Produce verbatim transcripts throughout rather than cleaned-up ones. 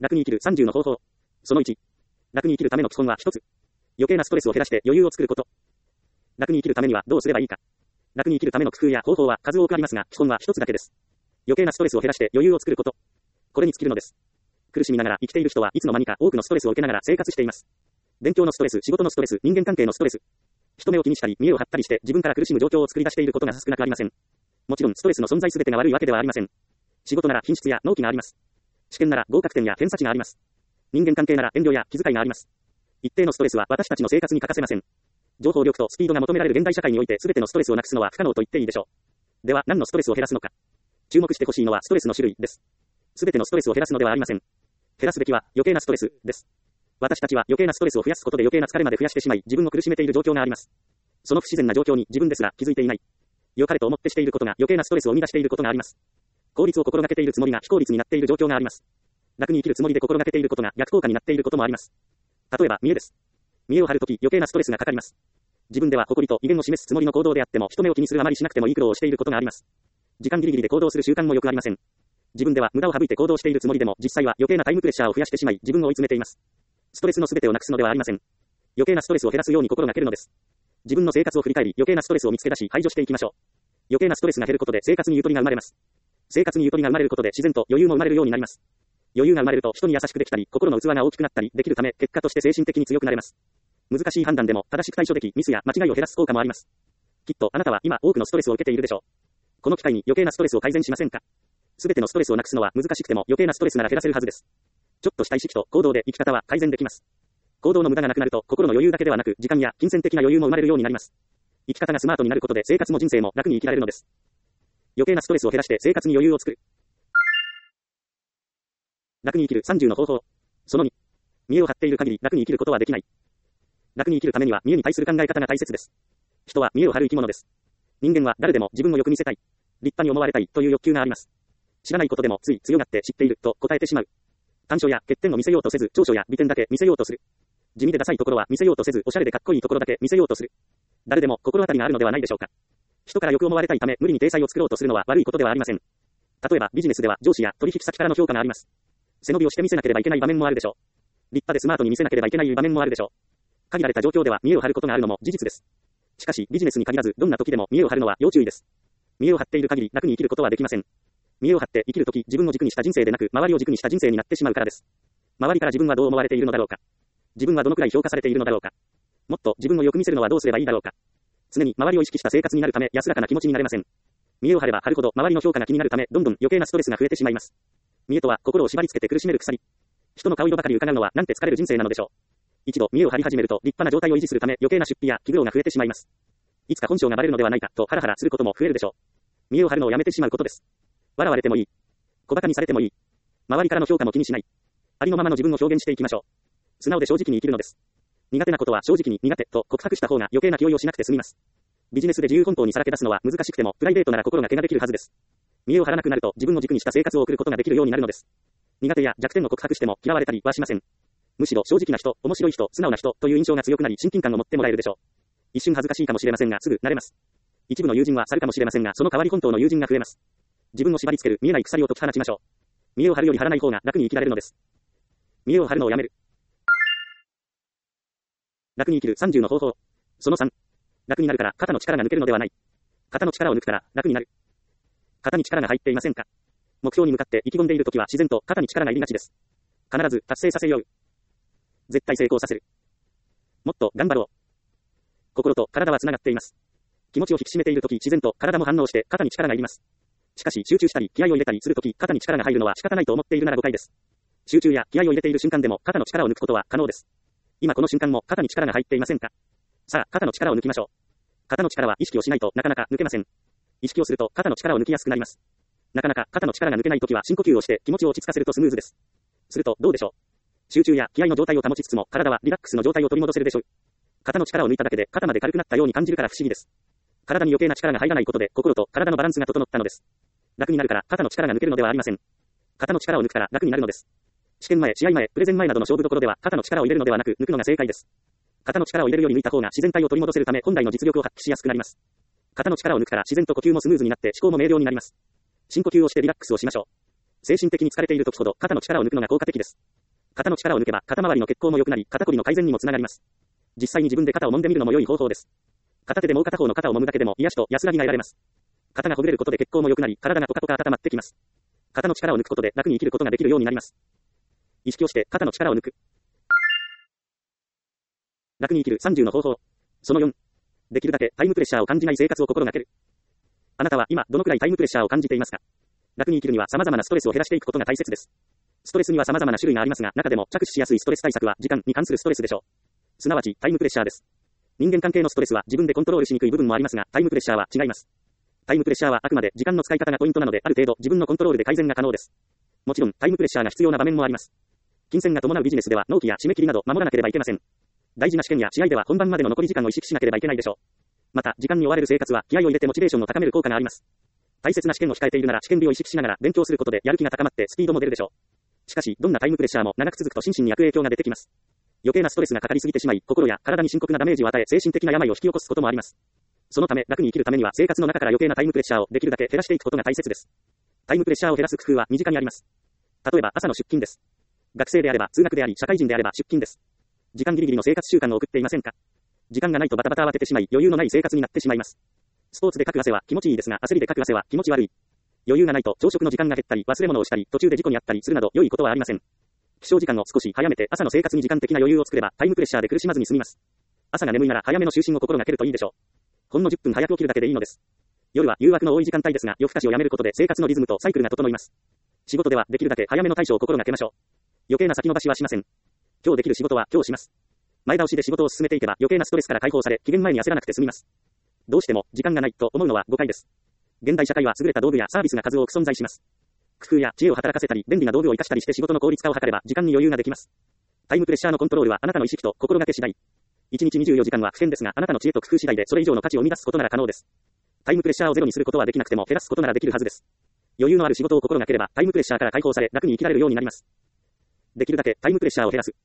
楽に生きるさんじゅうの方法。そのいち。楽に生きるための基本はひとつ。余計なストレスを減らして余裕を作ること。楽に生きるためにはどうすればいいか。楽に生きるための工夫や方法は数多くありますが、基本はひとつだけです。余計なストレスを減らして余裕を作ること。これに尽きるのです。苦しみながら生きている人はいつの間にか多くのストレスを受けながら生活しています。勉強のストレス、仕事のストレス、人間関係のストレス。人目を気にしたり、見栄を張ったりして自分から苦しむ状況を作り出していることが少なくありません。もちろんストレスの存在すべてが悪いわけではありません。仕事なら品質や納期があります。試験なら合格点や偏差値があります。人間関係なら遠慮や気遣いがあります。一定のストレスは私たちの生活に欠かせません。情報力とスピードが求められる現代社会において全てのストレスをなくすのは不可能と言っていいでしょう。では何のストレスを減らすのか。注目してほしいのはストレスの種類です。全てのストレスを減らすのではありません。減らすべきは余計なストレスです。私たちは余計なストレスを増やすことで余計な疲れまで増やしてしまい自分を苦しめている状況があります。その不自然な状況に自分ですら気づいていない。良かれと思ってしていることが余計なストレスを生み出していることがあります。効率を心がけているつもりが非効率になっている状況があります。楽に生きるつもりで心がけていることが逆効果になっていることもあります。例えば見栄です。見栄を張るとき余計なストレスがかかります。自分では誇りと威厳を示すつもりの行動であっても人目を気にするあまりしなくてもいい苦労をしていることがあります。時間ギリギリで行動する習慣もよくありません。自分では無駄を省いて行動しているつもりでも実際は余計なタイムプレッシャーを増やしてしまい自分を追い詰めています。ストレスのすべてをなくすのではありません。余計なストレスを減らすように心がけるのです。自分の生活を振り返り余計なストレスを見つけ出し排除していきましょう。余計なストレスが減ることで生活にゆとりが生まれます。生活にゆとりが生まれることで自然と余裕も生まれるようになります。余裕が生まれると人に優しくできたり心の器が大きくなったりできるため結果として精神的に強くなれます。難しい判断でも正しく対処できミスや間違いを減らす効果もあります。きっとあなたは今多くのストレスを受けているでしょう。この機会に余計なストレスを改善しませんか。すべてのストレスをなくすのは難しくても余計なストレスなら減らせるはずです。ちょっとした意識と行動で生き方は改善できます。行動の無駄がなくなると心の余裕だけではなく時間や金銭的な余裕も生まれるようになります。生き方がスマートになることで生活も人生も楽に生きられるのです。余計なストレスを減らして生活に余裕を作る。楽に生きるさんじゅうの方法。そのに。見栄を張っている限り楽に生きることはできない。楽に生きるためには見栄に対する考え方が大切です。人は見栄を張る生き物です。人間は誰でも自分をよく見せたい、立派に思われたいという欲求があります。知らないことでもつい強がって知っていると答えてしまう。短所や欠点を見せようとせず長所や美点だけ見せようとする。地味でダサいところは見せようとせずおしゃれでかっこいいところだけ見せようとする。誰でも心当たりがあるのではないでしょうか。人からよく思われたいため無理に体裁を作ろうとするのは悪いことではありません。例えばビジネスでは上司や取引先からの評価があります。背伸びをして見せなければいけない場面もあるでしょう。立派でスマートに見せなければいけない場面もあるでしょう。限られた状況では見栄を張ることがあるのも事実です。しかしビジネスに限らずどんな時でも見栄を張るのは要注意です。見栄を張っている限り楽に生きることはできません。見栄を張って生きるとき自分を軸にした人生でなく周りを軸にした人生になってしまうからです。周りから自分はどう思われているのだろうか。自分はどのくらい評価されているのだろうか。もっと自分をよく見せるのはどうすればいいだろうか。常に周りを意識した生活になるため安らかな気持ちになれません。見栄を張れば張るほど周りの評価が気になるためどんどん余計なストレスが増えてしまいます。見栄とは心を縛り付けて苦しめる鎖。人の顔色ばかり伺うのはなんて疲れる人生なのでしょう。一度見栄を張り始めると立派な状態を維持するため余計な出費や気苦労が増えてしまいます。いつか本性がバレるのではないかとハラハラすることも増えるでしょう。見栄を張るのをやめてしまうことです。笑われてもいい。小馬鹿にされてもいい。周りからの評価も気にしない。ありのままの自分を表現していきましょう。素直で正直に生きるのです。苦手なことは正直に苦手と告白した方が余計な気負いをしなくて済みます。ビジネスで自由奔放にさらけ出すのは難しくてもプライベートなら心が怪我できるはずです。見栄を張らなくなると自分を軸にした生活を送ることができるようになるのです。苦手や弱点を告白しても嫌われたりはしません。むしろ正直な人、面白い人、素直な人という印象が強くなり親近感を持ってもらえるでしょう。一瞬恥ずかしいかもしれませんがすぐ慣れます。一部の友人は去るかもしれませんがその代わり本当の友人が増えます。自分を縛り付ける見えない鎖を解き放ちましょう。見栄を張るより張らない方が楽に生きられるのです。見栄を張るのをやめる。楽に生きるさんじゅうの方法。そのさん。楽になるから肩の力が抜けるのではない。肩の力を抜くから楽になる。肩に力が入っていませんか。目標に向かって意気込んでいるときは自然と肩に力が入りがちです。必ず達成させよう。絶対成功させる。もっと頑張ろう。心と体はつながっています。気持ちを引き締めているとき自然と体も反応して肩に力が入ります。しかし集中したり気合を入れたりするとき肩に力が入るのは仕方ないと思っているなら誤解です。集中や気合を入れている瞬間でも肩の力を抜くことは可能です。今この瞬間も肩に力が入っていませんか。さあ肩の力を抜きましょう。肩の力は意識をしないとなかなか抜けません。意識をすると肩の力を抜きやすくなります。なかなか肩の力が抜けないときは深呼吸をして気持ちを落ち着かせるとスムーズです。するとどうでしょう。集中や気合の状態を保ちつつも体はリラックスの状態を取り戻せるでしょう。肩の力を抜いただけで肩まで軽くなったように感じるから不思議です。体に余計な力が入らないことで心と体のバランスが整ったのです。楽になるから肩の力が抜けるのではありません。肩の力を抜くから楽になるのです。試験前、試合前、プレゼン前などの勝負どころでは肩の力を入れるのではなく抜くのが正解です。肩の力を入れるより抜いた方が自然体を取り戻せるため本来の実力を発揮しやすくなります。肩の力を抜くから自然と呼吸もスムーズになって思考も明瞭になります。深呼吸をしてリラックスをしましょう。 精神的に疲れている時ほど肩の力を抜くのが効果的です。肩の力を抜けば肩周りの血行も良くなり、肩こりの改善にもつながります。実際に自分で肩を揉んでみるのも良い方法です。片手でもう片方の肩を揉むだけでも癒しと安らぎが得られます。肩がほぐれることで血行も良くなり、体がポカポカ温まってきます。肩の力を抜くことで楽に生きることができるようになります。意識をして肩の力を抜く。楽に生きるさんじゅうの方法。そのよん。できるだけタイムプレッシャーを感じない生活を心がける。あなたは今どのくらいタイムプレッシャーを感じていますか？楽に生きるには様々なストレスを減らしていくことが大切です。ストレスには様々な種類がありますが、中でも着手しやすいストレス対策は時間に関するストレスでしょう。すなわちタイムプレッシャーです。人間関係のストレスは自分でコントロールしにくい部分もありますが、タイムプレッシャーは違います。タイムプレッシャーはあくまで時間の使い方がポイントなので、ある程度自分のコントロールで改善が可能です。もちろんタイムプレッシャーが必要な場面もあります。金銭が伴うビジネスでは納期や締め切りなど守らなければいけません。大事な試験や試合では本番までの残り時間を意識しなければいけないでしょう。また時間に追われる生活は気合を入れてモチベーションを高める効果があります。大切な試験を控えているなら試験日を意識しながら勉強することでやる気が高まってスピードも出るでしょう。しかしどんなタイムプレッシャーも長く続くと心身に悪影響が出てきます。余計なストレスがかかりすぎてしまい、心や体に深刻なダメージを与え、精神的な病を引き起こすこともあります。そのため楽に生きるためには生活の中から余計なタイムプレッシャーをできるだけ減らしていくことが大切です。タイムプレッシャーを減らす工夫は身近にあります。例えば朝の出勤です。学生であれば通学であり、社会人であれば出勤です。時間ギリギリの生活習慣を送っていませんか？時間がないとバタバタ慌ててしまい、余裕のない生活になってしまいます。スポーツでかく汗は気持ちいいですが、焦りでかく汗は気持ち悪い。余裕がないと朝食の時間が減ったり、忘れ物をしたり、途中で事故に遭ったりするなど良いことはありません。起床時間を少し早めて朝の生活に時間的な余裕を作ればタイムプレッシャーで苦しまずに済みます。朝が眠いなら早めの就寝を心がけるといいでしょう。ほんのじゅっぷん早く起きるだけでいいのです。夜は誘惑の多い時間帯ですが、夜更かしをやめることで生活のリズムとサイクルが整います。仕事ではできるだけ早めの対処を心がけましょう。余計な先延ばしはしません。今日できる仕事は今日します。前倒しで仕事を進めていけば余計なストレスから解放され、期限前に焦らなくて済みます。どうしても時間がないと思うのは誤解です。現代社会は優れた道具やサービスが数多く存在します。工夫や知恵を働かせたり、便利な道具を活かしたりして仕事の効率化を図れば時間に余裕ができます。タイムプレッシャーのコントロールはあなたの意識と心がけ次第。いちにちにじゅうよじかんは不変ですが、あなたの知恵と工夫次第でそれ以上の価値を生み出すことなら可能です。タイムプレッシャーをゼロにすることはできなくても減らすことならできるはずです。余裕のある仕事を心がければタイムプレッシャーから解放され楽に生きられるようになります。できるだけタイムプレッシャーを減らす。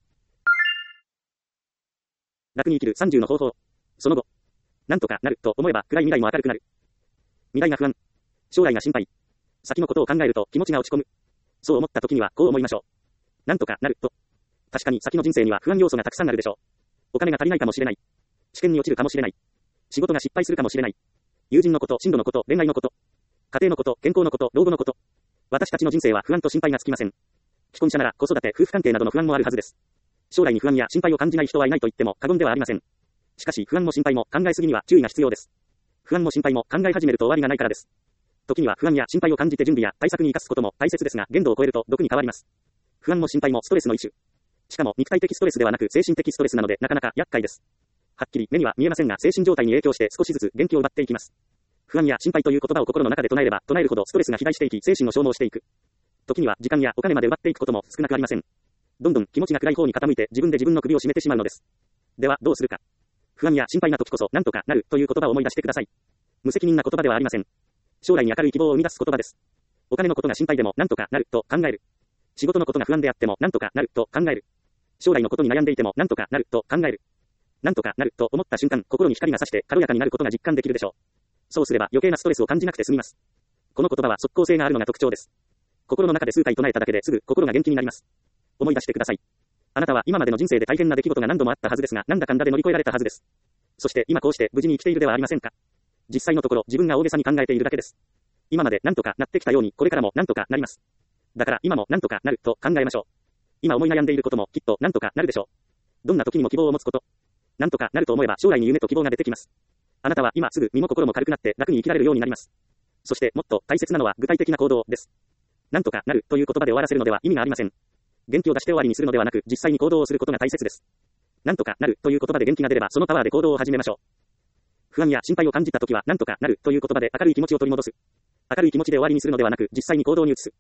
楽に生きるさんじゅうの方法。その後、なんとかなると思えば暗い未来も明るくなる。未来が不安。将来が心配。先のことを考えると気持ちが落ち込む。そう思った時にはこう思いましょう。なんとかなると。確かに先の人生には不安要素がたくさんあるでしょう。お金が足りないかもしれない。試験に落ちるかもしれない。仕事が失敗するかもしれない。友人のこと、進路のこと、恋愛のこと。家庭のこと、健康のこと、老後のこと。私たちの人生は不安と心配がつきません。既婚者なら子育て、夫婦関係などの不安もあるはずです。将来に不安や心配を感じない人はいないと言っても過言ではありません。しかし不安も心配も考えすぎには注意が必要です。不安も心配も考え始めると終わりがないからです。時には不安や心配を感じて準備や対策に生かすことも大切ですが、限度を超えると毒に変わります。不安も心配もストレスの一種。しかも肉体的ストレスではなく精神的ストレスなのでなかなか厄介です。はっきり目には見えませんが精神状態に影響して少しずつ元気を奪っていきます。不安や心配という言葉を心の中で唱えれば唱えるほどストレスが肥大していき精神を消耗していく。時には時間やお金まで奪っていくことも少なくありません。どんどん気持ちが暗い方に傾いて自分で自分の首を絞めてしまうのです。ではどうするか。不安や心配な時こそなんとかなるという言葉を思い出してください。無責任な言葉ではありません。将来に明るい希望を生み出す言葉です。お金のことが心配でもなんとかなると考える。仕事のことが不安であってもなんとかなると考える。将来のことに悩んでいてもなんとかなると考える。なんとかなると思った瞬間、心に光が差して軽やかになることが実感できるでしょう。そうすれば余計なストレスを感じなくて済みます。この言葉は即効性があるのが特徴です。心の中で数回唱えただけですぐ心が元気になります。思い出してください。あなたは今までの人生で大変な出来事が何度もあったはずですが、なんだかんだで乗り越えられたはずです。そして今こうして無事に生きているではありませんか。実際のところ自分が大げさに考えているだけです。今までなんとかなってきたようにこれからもなんとかなります。だから今もなんとかなると考えましょう。今思い悩んでいることもきっとなんとかなるでしょう。どんな時にも希望を持つこと。なんとかなると思えば将来に夢と希望が出てきます。あなたは今すぐ身も心も軽くなって楽に生きられるようになります。そしてもっと大切なのは具体的な行動です。なんとかなるという言葉で終わらせるのでは意味がありません。元気を出して終わりにするのではなく実際に行動をすることが大切です。なんとかなるという言葉で元気が出ればそのパワーで行動を始めましょう。不安や心配を感じたときはなんとかなるという言葉で明るい気持ちを取り戻す。明るい気持ちで終わりにするのではなく実際に行動に移す。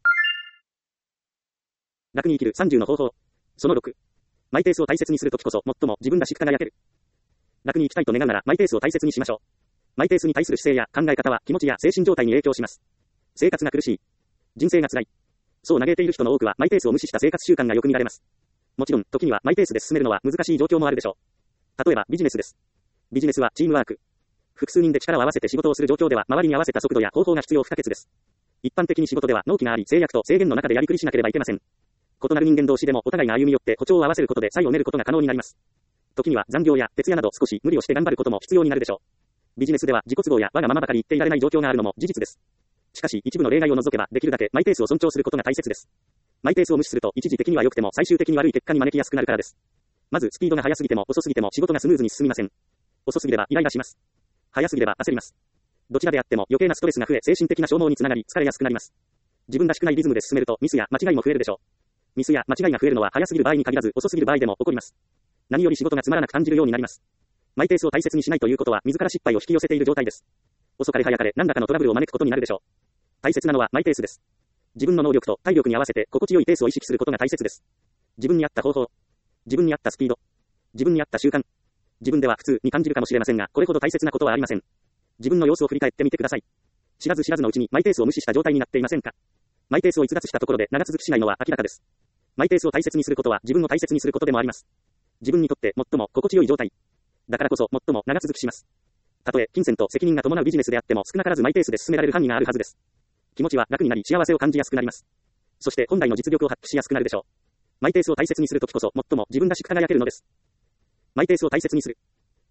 楽に生きるさんじゅうの方法。そのろく。マイペースを大切にするときこそ最も自分らしく輝ける。楽に生きたいと願うならマイペースを大切にしましょう。マイペースに対する姿勢や考え方は気持ちや精神状態に影響します。生活が苦しい。人生が辛い。そう嘆いている人の多くはマイペースを無視した生活習慣がよく見られます。もちろん時にはマイペースで進めるのは難しい状況もあるでしょう。例えばビジネスです。ビジネスはチームワーク。複数人で力を合わせて仕事をする状況では周りに合わせた速度や方法が必要不可欠です。 一般的に仕事では納期があり制約と制限の中でやりくりしなければいけません。異なる人間同士でもお互いが歩み寄って歩調を合わせることで差異を埋めることが可能になります。時には残業や徹夜など少し無理をして頑張ることも必要になるでしょう。ビジネスでは自己都合やわがままばかり言っていられない状況があるのも事実です。しかし一部の例外を除けばできるだけマイペースを尊重することが大切です。マイペースを無視すると一時的には良くても最終的に悪い結果に招きやすくなるからです。まずスピードが速すぎても遅すぎても仕事がスムーズに進みません。遅すぎればイライラします。速すぎれば焦ります。どちらであっても余計なストレスが増え精神的な消耗につながり疲れやすくなります。自分らしくないリズムで進めるとミスや間違いも増えるでしょう。ミスや間違いが増えるのは早すぎる場合に限らず遅すぎる場合でも起こります。何より仕事がつまらなく感じるようになります。マイペースを大切にしないということは自ら失敗を引き寄せている状態です。遅かれ早かれ何らかのトラブルを招くことになるでしょう。大切なのはマイペースです。自分の能力と体力に合わせて心地よいペースを意識することが大切です。自分に合った方法、自分に合ったスピード、自分に合った習慣。自分では普通に感じるかもしれませんが、これほど大切なことはありません。自分の様子を振り返ってみてください。知らず知らずのうちにマイペースを無視した状態になっていませんか？マイペースを逸脱したところで長続きしないのは明らかです。マイペースを大切にすることは自分を大切にすることでもあります。自分にとって最も心地よい状態。だからこそ最も長続きします。たとえ金銭と責任が伴うビジネスであっても少なからずマイペースで進められる範囲があるはずです。気持ちは楽になり幸せを感じやすくなります。そして本来の実力を発揮しやすくなるでしょう。マイペースを大切にするときこそ最も自分らしく輝けるのです。マイペースを大切にする。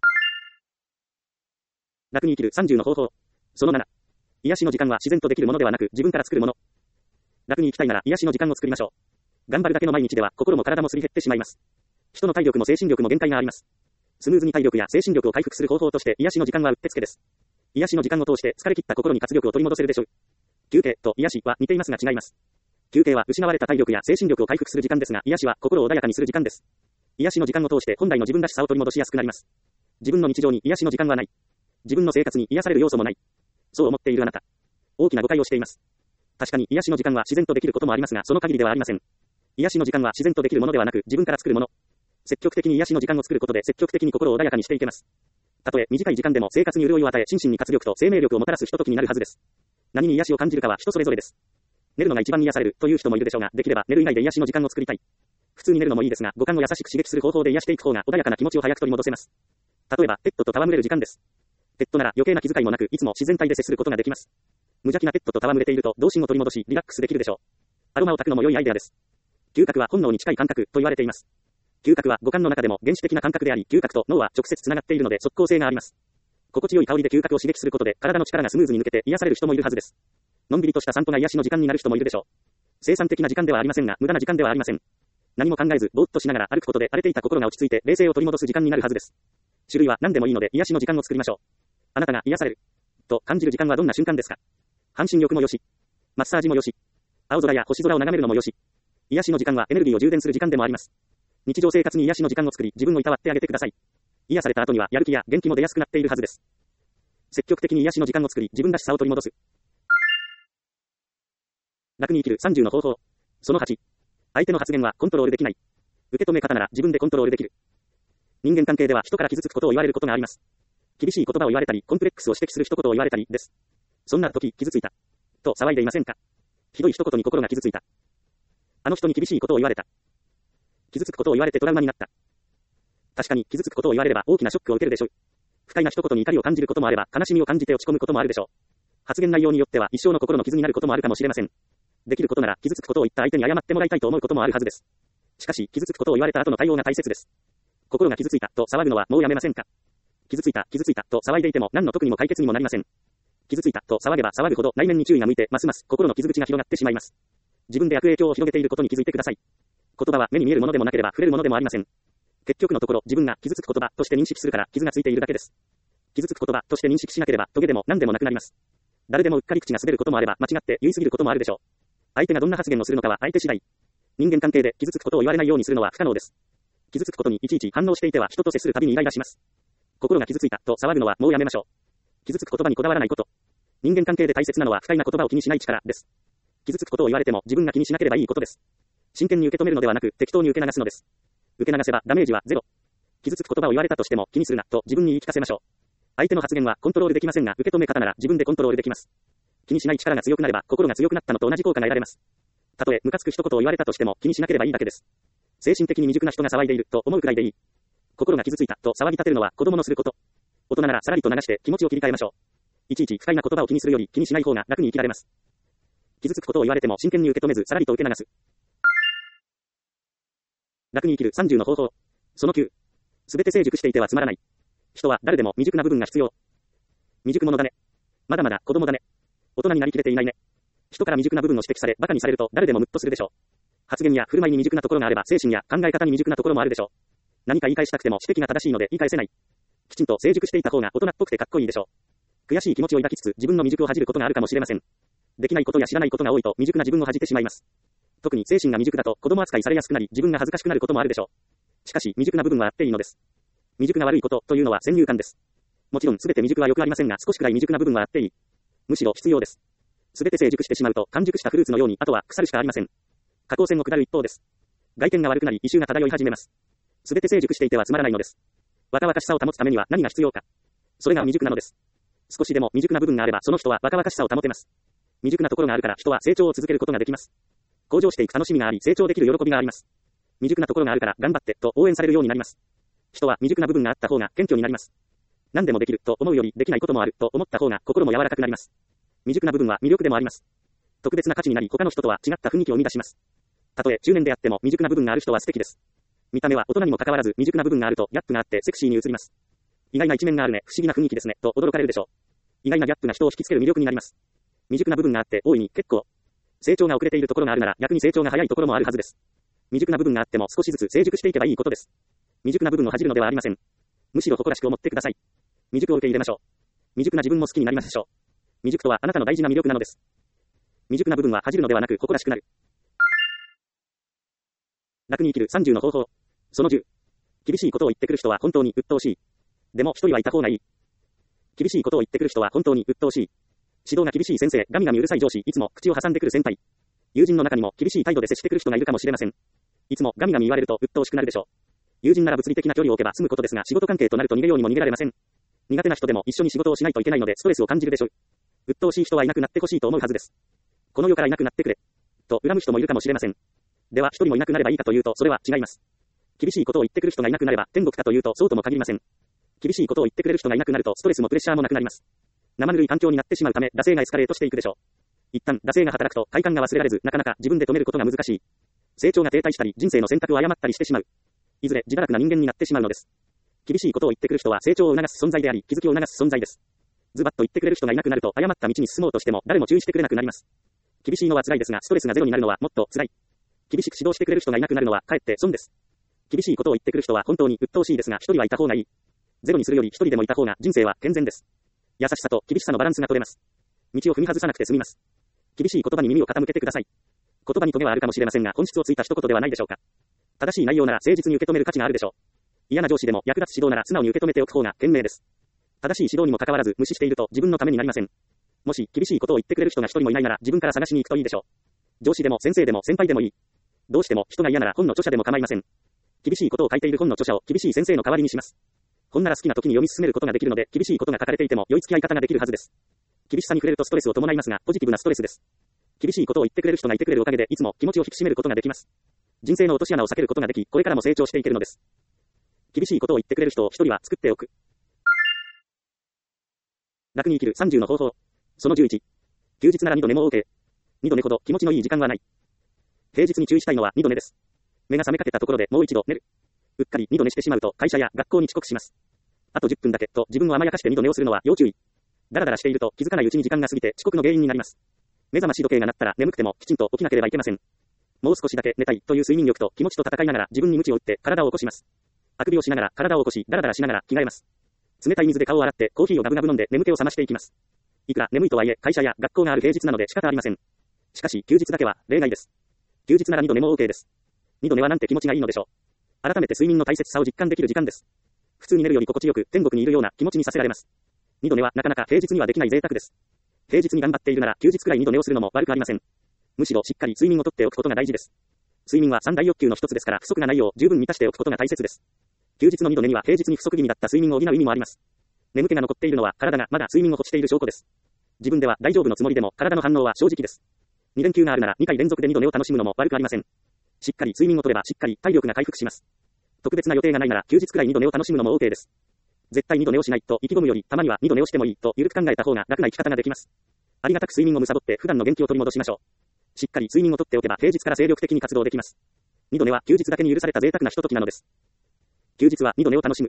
楽に生きるさんじゅうの方法。そのなな。癒しの時間は自然とできるものではなく自分から作るもの。楽に生きたいなら癒しの時間を作りましょう。頑張るだけの毎日では心も体もすり減ってしまいます。人の体力も精神力も限界があります。スムーズに体力や精神力を回復する方法として癒しの時間はうってつけです。癒しの時間を通して疲れ切った心に活力を取り戻せるでしょう。休憩と癒しは似ていますが違います。休憩は失われた体力や精神力を回復する時間ですが、癒しは心を穏やかにする時間です。癒しの時間を通して本来の自分らしさを取り戻しやすくなります。自分の日常に癒しの時間はない。自分の生活に癒される要素もない。そう思っているあなた。大きな誤解をしています。確かに癒しの時間は自然とできることもありますが、その限りではありません。癒しの時間は自然とできるものではなく、自分から作るもの。積極的に癒しの時間を作ることで積極的に心を穏やかにしていけます。たとえ短い時間でも生活に潤いを与え、心身に活力と生命力をもたらすひとときになるはずです。何に癒しを感じるかは人それぞれです。寝るのが一番に癒されるという人もいるでしょうが、できれば寝る以外で癒しの時間を作りたい。普通に寝るのもいいですが、五感を優しく刺激する方法で癒していく方が穏やかな気持ちを早く取り戻せます。例えば、ペットと戯れる時間です。ペットなら余計な気遣いもなく、いつも自然体で接することができます。無邪気なペットと戯れていると、童心を取り戻し、リラックスできるでしょう。アロマを焚くのも良いアイデアです。嗅覚は本能に近い感覚と言われています。嗅覚は五感の中でも原始的な感覚であり、嗅覚と脳は直接つながっているので即効性があります。心地よい香りで嗅覚を刺激することで、体の力がスムーズに抜けて癒される人もいるはずです。のんびりとした散歩が癒しの時間になる人もいるでしょう。生産的な時間ではありませんが、無駄な時間ではありません。何も考えず、ぼーっとしながら歩くことで荒れていた心が落ち着いて冷静を取り戻す時間になるはずです。種類は何でもいいので癒しの時間を作りましょう。あなたが癒されると感じる時間はどんな瞬間ですか？半身浴もよし、マッサージもよし、青空や星空を眺めるのもよし、癒しの時間はエネルギーを充電する時間でもあります。日常生活に癒しの時間を作り、自分をいたわってあげてください。癒された後にはやる気や元気も出やすくなっているはずです。積極的に癒しの時間を作り、自分らしさを取り戻す。楽に生きるさんじゅうの方法。そのはち。相手の発言はコントロールできない。受け止め方なら自分でコントロールできる。人間関係では人から傷つくことを言われることがあります。厳しい言葉を言われたり、コンプレックスを指摘する一言を言われたりです。そんな時、傷ついた。と騒いでいませんか？ひどい一言に心が傷ついた。あの人に厳しいことを言われた。傷つくことを言われてトラウマになった。確かに傷つくことを言われれば大きなショックを受けるでしょう。不快な一言に怒りを感じることもあれば、悲しみを感じて落ち込むこともあるでしょう。発言内容によっては一生の心の傷になることもあるかもしれません。できることなら傷つくことを言った相手に謝ってもらいたいと思うこともあるはずです。しかし、傷つくことを言われた後の対応が大切です。心が傷ついたと騒ぐのはもうやめませんか？傷ついた、傷ついたと騒いでいても何の得にも解決にもなりません。傷ついたと騒げば騒ぐほど内面に注意が向いてますます心の傷口が広がってしまいます。自分で悪影響を広げていることに気づいてください。言葉は目に見えるものでもなければ触れるものでもありません。結局のところ自分が傷つく言葉として認識するから傷がついているだけです。傷つく言葉として認識しなければトゲでも何でもなくなります。誰でもうっかり口が滑ることもあれば間違って言い過ぎることもあるでしょう。相手がどんな発言をするのかは相手次第。人間関係で傷つくことを言われないようにするのは不可能です。傷つくことにいちいち反応していては人と接するたびにイライラします。心が傷ついたと騒ぐのはもうやめましょう。傷つく言葉にこだわらないこと。人間関係で大切なのは不快な言葉を気にしない力です。傷つくことを言われても自分が気にしなければいいことです。真剣に受け止めるのではなく適当に受け流すのです。受け流せばダメージはゼロ。傷つく言葉を言われたとしても気にするなと自分に言い聞かせましょう。相手の発言はコントロールできませんが、受け止め方なら自分でコントロールできます。気にしない力が強くなれば心が強くなったのと同じ効果が得られます。たとえムカつく一言を言われたとしても気にしなければいいだけです。精神的に未熟な人が騒いでいると思うくらいでいい。心が傷ついたと騒ぎ立てるのは子供のすること。大人ならさらりと流して気持ちを切り替えましょう。いちいち不快な言葉を気にするより気にしない方が楽に生きられます。 傷つくことを言われても真剣に受け止めず、さらりと受け流す。楽に生きるさんじゅうの方法。そのきゅう。すべて成熟していてはつまらない。人は誰でも未熟な部分が必要。未熟者だね。まだまだ子供だね。大人になりきれていないね。人から未熟な部分を指摘され、馬鹿にされると誰でもムッとするでしょう。発言や振る舞いに未熟なところがあれば、精神や考え方に未熟なところもあるでしょう。何か言い返したくても指摘が正しいので言い返せない。きちんと成熟していた方が大人っぽくてかっこいいでしょう。悔しい気持ちを抱きつつ自分の未熟を恥じることがあるかもしれません。できないことや知らないことが多いと未熟な自分を恥じてしまいます。特に精神が未熟だと子供扱いされやすくなり自分が恥ずかしくなることもあるでしょう。しかし未熟な部分はあっていいのです。未熟が悪いことというのは先入観です。もちろんすべて未熟はよくありませんが少しくらい未熟な部分はあっていい。むしろ必要です。すべて成熟してしまうと完熟したフルーツのようにあとは腐るしかありません。下降線を下る一方です。外見が悪くなり異臭が漂い始めます。すべて成熟していてはつまらないのです。若々しさを保つためには何が必要か。それが未熟なのです。少しでも未熟な部分があればその人は若々しさを保てます。未熟なところがあるから人は成長を続けることができます。向上していく楽しみがあり成長できる喜びがあります。未熟なところがあるから頑張ってと応援されるようになります。人は未熟な部分があった方が謙虚になります。何でもできると思うよりできないこともあると思った方が心も柔らかくなります。未熟な部分は魅力でもあります。特別な価値になり他の人とは違った雰囲気を生み出します。たとえ中年であっても未熟な部分がある人は素敵です。見た目は大人にもかかわらず未熟な部分があるとギャップがあってセクシーに映ります。意外な一面があるね、不思議な雰囲気ですねと驚かれるでしょう。意外なギャップが人を引きつける魅力になります。未熟な部分があって大いに結構成長が遅れているところがあるなら逆に成長が早いところもあるはずです。未熟な部分があっても少しずつ成熟していけばいいことです。未熟な部分を恥じるのではありません。むしろ誇らしく思ってください。未熟を受け入れましょう。未熟な自分も好きになりましょう。未熟とはあなたの大事な魅力なのです。未熟な部分は恥じるのではなく誇らしくなる。楽に生きるさんじゅうの方法。そのじゅう。厳しいことを言ってくる人は本当に鬱陶しい。でも一人はいた方がいい。厳しいことを言ってくる人は本当に鬱陶しい。指導が厳しい先生、ガミガミうるさい上司、いつも口を挟んでくる先輩。友人の中にも厳しい態度で接してくる人がいるかもしれません。いつもガミガミ言われると鬱陶しくなるでしょう。友人なら物理的な距離を置けば済むことですが仕事関係となると逃げようにも逃げられません。苦手な人でも一緒に仕事をしないといけないのでストレスを感じるでしょう。鬱陶しい人はいなくなってほしいと思うはずです。この世からいなくなってくれ。と恨む人もいるかもしれません。では一人もいなくなればいいかというとそれは違います。厳しいことを言ってくる人がいなくなれば天国かというとそうとも限りません。厳しいことを言ってくれる人がいなくなるとストレスもプレッシャーもなくなります。生ぬるい環境になってしまうため惰性がエスカレートしていくでしょう。一旦惰性が働くと快感が忘れられずなかなか自分で止めることが難しい。成長が停滞したり人生の選択を誤ったりしてしまう。いずれ自堕落な人間になってしまうのです。厳しいことを言ってくる人は成長を促す存在であり気づきを促す存在です。ズバッと言ってくれる人がいなくなると誤った道に進もうとしても誰も注意してくれなくなります。厳しいのは辛いですがストレスがゼロになるのはもっと辛い。厳しく指導してくれる人がいなくなるのはかえって損です。厳しいことを言ってくる人は本当に鬱陶しいですが一人はいた方がいい。ゼロにするより一人でもいた方が人生は健全です。優しさと厳しさのバランスが取れます。道を踏み外さなくて済みます。厳しい言葉に耳を傾けてください。言葉にトゲはあるかもしれませんが本質をついた一言ではないでしょうか。正しい内容なら誠実に受け止める価値があるでしょう。嫌な上司でも役立つ指導なら素直に受け止めておく方が賢明です。正しい指導にもかかわらず無視していると自分のためになりません。もし厳しいことを言ってくれる人が一人もいないなら自分から探しに行くといいでしょう。上司でも先生でも先輩でもいい。どうしても人が嫌なら本の著者でも構いません。厳しいことを書いている本の著者を厳しい先生の代わりにします。本なら好きな時に読み進めることができるので厳しいことが書かれていても良い付き合い方ができるはずです。厳しさに触れるとストレスを伴いますがポジティブなストレスです。厳しいことを言ってくれる人がいてくれるおかげでいつも気持ちを引き締めることができます。人生の落とし穴を避けることができこれからも成長していけるのです。厳しいことを言ってくれる人を一人は作っておく。楽に生きるさんじゅうの方法。そのじゅういち。休日ならにど寝も OK。にど寝ほど気持ちのいい時間はない。平日に注意したいのはにど寝です。目が覚めかけたところでもう一度寝る。うっかりにど寝してしまうと会社や学校に遅刻します。あとじゅっぷんだけと自分を甘やかしてにど寝をするのは要注意。だらだらしていると気づかないうちに時間が過ぎて遅刻の原因になります。目覚まし時計が鳴ったら眠くてもきちんと起きなければいけません。もう少しだけ寝たいという睡眠欲と気持ちと戦いながら自分に鞭を打って体を起こします。あくびをしながら体を起こしだらだらしながら着替えます。冷たい水で顔を洗ってコーヒーをガブガブ飲んで眠気を覚ましていきます。いくら眠いとはいえ会社や学校がある平日なので仕方ありません。しかし休日だけは例外です。休日ならにど寝も OK です。にど寝はなんて気持ちがいいのでしょう。改めて睡眠の大切さを実感できる時間です。普通に寝るより心地よく天国にいるような気持ちにさせられます。にど寝はなかなか平日にはできない贅沢です。平日に頑張っているなら休日くらいにど寝をするのも悪くありません。むしろしっかり睡眠をとっておくことが大事です。睡眠は三大欲求の一つですから不足がないよう十分満たしておくことが大切です。休日のにど寝には平日に不足気味だった睡眠を補う意味もあります。眠気が残っているのは体がまだ睡眠を欲している証拠です。自分では大丈夫のつもりでも体の反応は正直です。に連休があるならにかい連続でにど寝を楽しむのも悪くありません。しっかり睡眠をとればしっかり体力が回復します。特別な予定がないなら休日くらいにど寝を楽しむのも OK です。絶対にど寝をしないと意気込むよりたまにはにど寝をしてもいいと緩く考えた方が楽な生き方ができます。 ありがたく睡眠を貪って普段の元気を取り戻しましょう。しっかり睡眠をとっておけば平日から精力的に活動できます。二度寝は休日だけに許された贅沢なひとときなのです。休日は二度寝を楽しむ。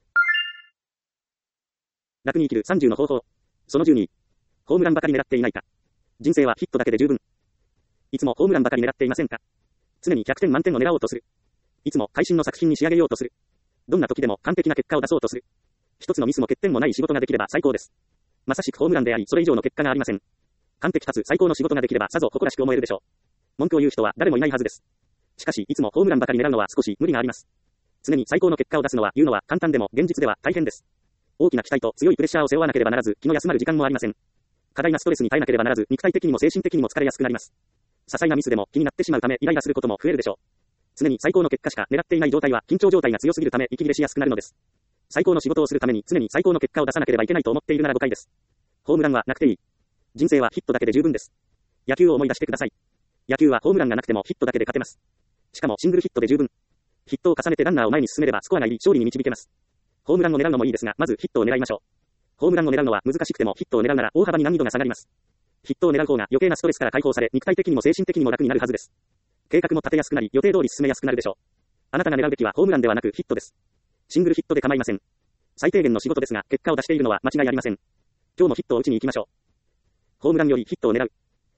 楽に生きるさんじゅうの方法。そのじゅうに。ホームランばかり狙っていないか。人生はヒットだけで十分。いつもホームランばかり狙っていませんか。常にひゃくてん満点を狙おうとする。いつも会心の作品に仕上げようとする。どんな時でも完璧な結果を出そうとする。一つのミスも欠点もない仕事ができれば最高です。まさしくホームランであり、それ以上の結果がありません。完璧かつ最高の仕事ができればさぞ誇らしく思えるでしょう。文句を言う人は誰もいないはずです。しかし、いつもホームランばかり狙うのは少し無理があります。常に最高の結果を出すのは言うのは簡単でも現実では大変です。大きな期待と強いプレッシャーを背負わなければならず、気の休まる時間もありません。過大なストレスに耐えなければならず、肉体的にも精神的にも疲れやすくなります。些細なミスでも気になってしまうためイライラすることも増えるでしょう。常に最高の結果しか狙っていない状態は緊張状態が強すぎるため息切れしやすくなるのです。最高の仕事をするために常に最高の結果を出さなければいけないと思っているなら誤解です。ホームランはなくていい。人生はヒットだけで十分です。野球を思い出してください。野球はホームランがなくてもヒットだけで勝てます。しかもシングルヒットで十分。ヒットを重ねてランナーを前に進めればスコアが入り勝利に導けます。ホームランを狙うのもいいですが、まずヒットを狙いましょう。ホームランを狙うのは難しくてもヒットを狙うなら大幅に難易度が下がります。ヒットを狙う方が余計なストレスから解放され、肉体的にも精神的にも楽になるはずです。計画も立てやすくなり、予定通り進めやすくなるでしょう。あなたが狙うべきはホームランではなくヒットです。シングルヒットで構いません。最低限の仕事ですが、結果を出しているのは間違いありません。今日もヒットを打ちに行きましょう。ホームランよりヒットを狙う。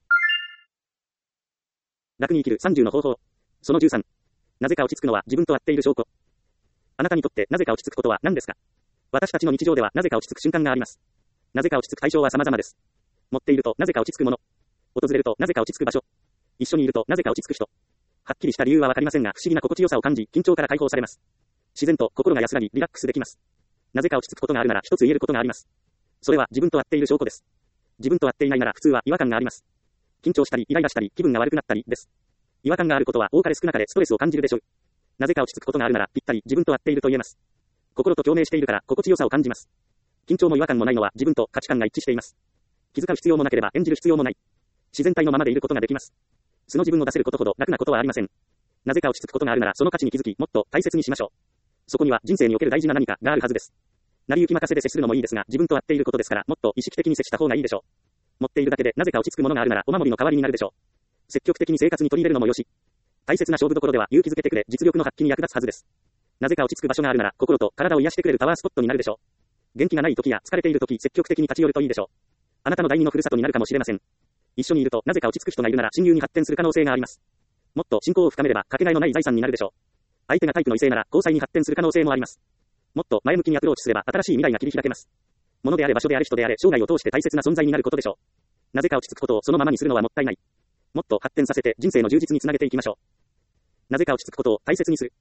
楽に生きるさんじゅうの方法。そのじゅうさん。なぜか落ち着くのは自分と合っている証拠。あなたにとってなぜか落ち着くことは何ですか。私たちの日常ではなぜか落ち着く瞬間があります。なぜか落ち着く対象は様々です。持っているとなぜか落ち着くもの。訪れるとなぜか落ち着く場所。一緒にいるとなぜか落ち着く人。はっきりした理由はわかりませんが、不思議な心地よさを感じ、緊張から解放されます。自然と心が安らぎ、リラックスできます。なぜか落ち着くことがあるなら一つ言えることがあります。それは自分と合っている証拠です。自分と合っていないなら普通は違和感があります。緊張したり、イライラしたり、気分が悪くなったりです。違和感があることは多かれ少なかれストレスを感じるでしょう。なぜか落ち着くことがあるならぴったり自分と合っていると言えます。心と共鳴しているから心地よさを感じます。緊張も違和感もないのは自分と価値観が一致しています。気遣う必要もなければ演じる必要もない。自然体のままでいることができます。素の自分を出せることほど楽なことはありません。なぜか落ち着くことがあるならその価値に気づき、もっと大切にしましょう。そこには人生における大事な何かがあるはずです。成り行き任せで接するのもいいですが、自分と合っていることですから、もっと意識的に接した方がいいでしょう。持っているだけでなぜか落ち着くものがあるならお守りの代わりになるでしょう。積極的に生活に取り入れるのもよし。大切な勝負どころでは勇気づけてくれ、実力の発揮に役立つはずです。なぜか落ち着く場所があるなら心と体を癒してくれるパワースポットになるでしょう。元気がない時や疲れている時、積極的に立ち寄るといいでしょう。あなたの第二のふるさとになるかもしれません。一緒にいるとなぜか落ち着く人がいるなら親友に発展する可能性があります。もっと親交を深めればかけがえのない財産になるでしょう。相手がタイプの異性なら交際に発展する可能性もあります。もっと前向きにアプローチすれば新しい未来が切り開けます。物であれ場所であれ人であれ生涯を通して大切な存在になることでしょう。なぜか落ち着くことをそのままにするのはもったいない。もっと発展させて人生の充実につなげていきましょう。なぜか落ち着くことを大切にする。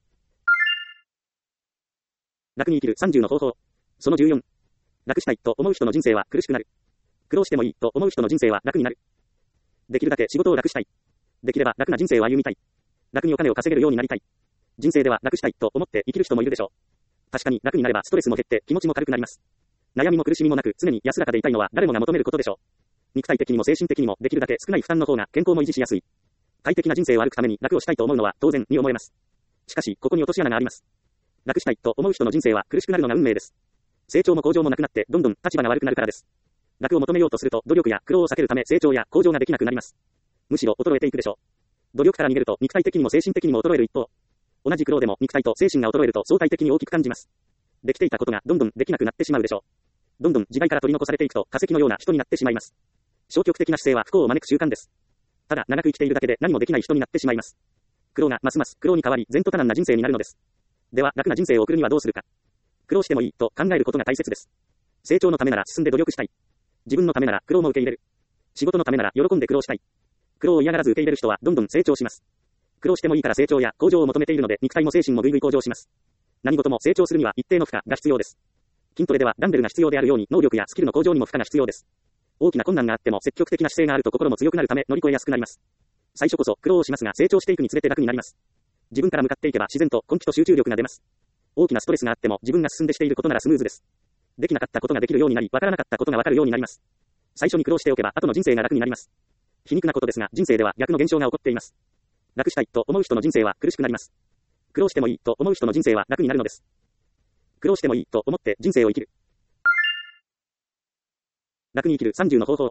楽に生きるさんじゅうの方法。そのじゅうよん。楽したいと思う人の人生は苦しくなる。苦労してもいいと思う人の人生は楽になる。できるだけ仕事を楽したい。できれば楽な人生を歩みたい。楽にお金を稼げるようになりたい。人生では楽したいと思って生きる人もいるでしょう。確かに楽になればストレスも減って気持ちも軽くなります。悩みも苦しみもなく常に安らかでいたいのは誰もが求めることでしょう。肉体的にも精神的にもできるだけ少ない負担の方が健康も維持しやすい。快適な人生を歩くために楽をしたいと思うのは当然に思えます。しかしここに落とし穴があります。楽したいと思う人の人生は苦しくなるのが運命です。成長も向上もなくなってどんどん立場が悪くなるからです。楽を求めようとすると努力や苦労を避けるため成長や向上ができなくなります。むしろ衰えていくでしょう。努力から逃げると肉体的にも精神的にも衰える一方、同じ苦労でも肉体と精神が衰えると相対的に大きく感じます。できていたことがどんどんできなくなってしまうでしょう。どんどん自害から取り残されていくと化石のような人になってしまいます。消極的な姿勢は不幸を招く習慣です。ただ長く生きているだけで何もできない人になってしまいます。苦労がますます苦労に変わり前途多難な人生になるのです。では楽な人生を送るにはどうするか。苦労してもいいと考えることが大切です。成長のためなら進んで努力したい。自分のためなら苦労も受け入れる。仕事のためなら喜んで苦労したい。苦労を嫌がらず受け入れる人はどんどん成長します。苦労してもいいから成長や向上を求めているので肉体も精神もぐいぐい向上します。何事も成長するには一定の負荷が必要です。筋トレではダンベルが必要であるように能力やスキルの向上にも負荷が必要です。大きな困難があっても積極的な姿勢があると心も強くなるため乗り越えやすくなります。最初こそ苦労をしますが成長していくにつれて楽になります。自分から向かっていけば自然と根気と集中力が出ます。大きなストレスがあっても自分が進んでしていることならスムーズです。できなかったことができるようになり、わからなかったことがわかるようになります。最初に苦労しておけば後の人生が楽になります。皮肉なことですが人生では逆の現象が起こっています。楽したいと思う人の人生は苦しくなります。苦労してもいいと思う人の人生は楽になるのです。苦労してもいいと思って人生を生きる。楽に生きるさんじゅうの方法。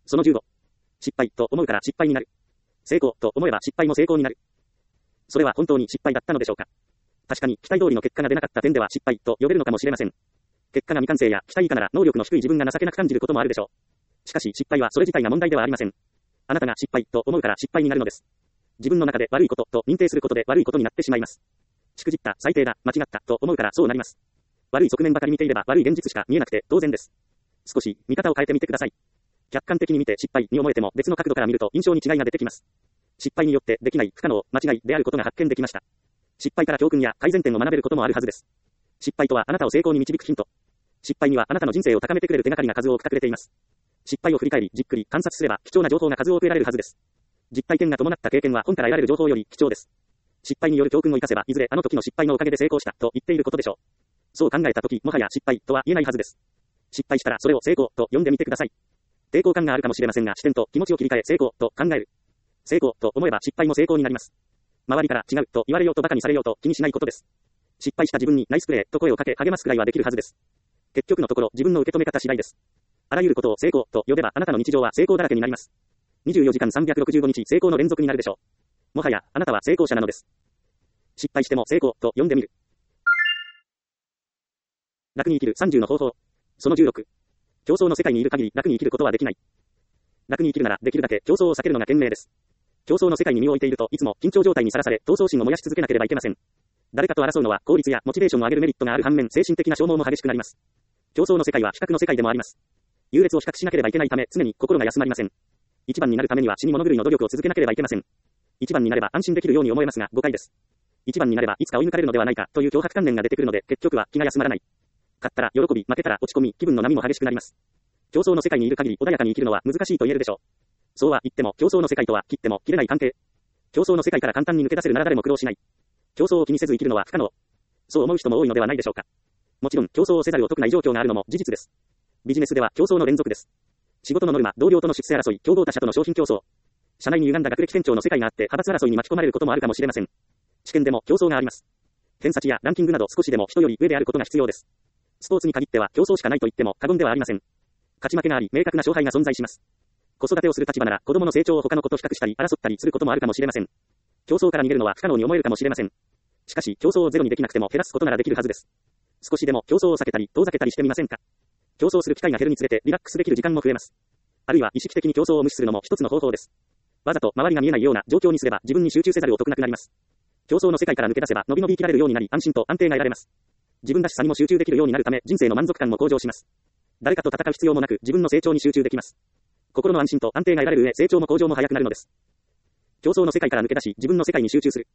そのじゅうご。失敗と思うから失敗になる。成功と思えば失敗も成功になる。それは本当に失敗だったのでしょうか。確かに期待通りの結果が出なかった点では失敗と呼べるのかもしれません。結果が未完成や期待以下なら能力の低い自分が情けなく感じることもあるでしょう。しかし失敗はそれ自体が問題ではありません。あなたが失敗と思うから失敗になるのです。自分の中で悪いことと認定することで悪いことになってしまいます。しくじった、最低だ、間違ったと思うからそうなります。悪い側面ばかり見ていれば悪い現実しか見えなくて当然です。少し見方を変えてみてください。客観的に見て失敗に思えても別の角度から見ると印象に違いが出てきます。失敗によってできない、不可能、間違いであることが発見できました。失敗から教訓や改善点を学べることもあるはずです。失敗とはあなたを成功に導くヒント。失敗にはあなたの人生を高めてくれる手がかりが数多く隠れています。失敗を振り返り、じっくり観察すれば貴重な情報が数多く得られるはずです。実体験が伴った経験は本から得られる情報より貴重です。失敗による教訓を生かせば、いずれあの時の失敗のおかげで成功したと言っていることでしょう。そう考えた時、もはや失敗とは言えないはずです。失敗したらそれを成功と呼んでみてください。抵抗感があるかもしれませんが、視点と気持ちを切り替え成功と考える。成功と思えば失敗も成功になります。周りから違うと言われようとバカにされようと気にしないことです。失敗した自分にナイスプレーと声をかけ励ますくらいはできるはずです。結局のところ自分の受け止め方次第です。あらゆることを成功と呼べばあなたの日常は成功だらけになります。にじゅうよじかんさんびゃくろくじゅうごにち成功の連続になるでしょう。もはやあなたは成功者なのです。失敗しても成功と呼んでみる。楽に生きるさんじゅうの方法。そのじゅうろく。競争の世界にいる限り楽に生きることはできない。楽に生きるならできるだけ競争を避けるのが賢明です。競争の世界に身を置いているといつも緊張状態にさらされ闘争心を燃やし続けなければいけません。誰かと争うのは効率やモチベーションを上げるメリットがある反面精神的な消耗も激しくなります。競争の世界は比較の世界でもあります。優劣を比較しなければいけないため常に心が休まりません。一番になるためには死に物狂いの努力を続けなければいけません。一番になれば安心できるように思えますが誤解です。一番になればいつか追い抜かれるのではないかという脅迫観念が出てくるので結局は気が休まらない。勝ったら喜び、負けたら落ち込み、気分の波も激しくなります。競争の世界にいる限り穏やかに生きるのは難しいと言えるでしょう。そうは言っても競争の世界とは切っても切れない関係。競争の世界から簡単に抜け出せるなら誰も苦労しない。競争を気にせず生きるのは不可能。そう思う人も多いのではないでしょうか。もちろん競争をせざるを得ない状況があるのも事実です。ビジネスでは競争の連続です。仕事のノルマ、同僚との出世争い、競合他社との商品競争。社内に歪んだ学歴店長の世界があって派閥争いに巻き込まれることもあるかもしれません。試験でも競争があります。偏差値やランキングなど少しでも人より上であることが必要です。スポーツに限っては競争しかないと言っても過言ではありません。勝ち負けがあり明確な勝敗が存在します。子育てをする立場なら子供の成長を他の子と比較したり争ったりすることもあるかもしれません。競争から逃げるのは不可能に思えるかもしれません。しかし競争をゼロにできなくても減らすことならできるはずです。少しでも競争を避けたり遠ざけたりしてみませんか。競争する機会が減るにつれてリラックスできる時間も増えます。あるいは意識的に競争を無視するのも一つの方法です。わざと周りが見えないような状況にすれば自分に集中せざるを得なくなります。競争の世界から抜け出せば伸び伸び生きられるようになり安心と安定が得られます。自分らしさにも集中できるようになるため人生の満足感も向上します。誰かと戦う必要もなく自分の成長に集中できます。心の安心と安定が得られる上成長も向上も早くなるのです。競争の世界から抜け出し自分の世界に集中する。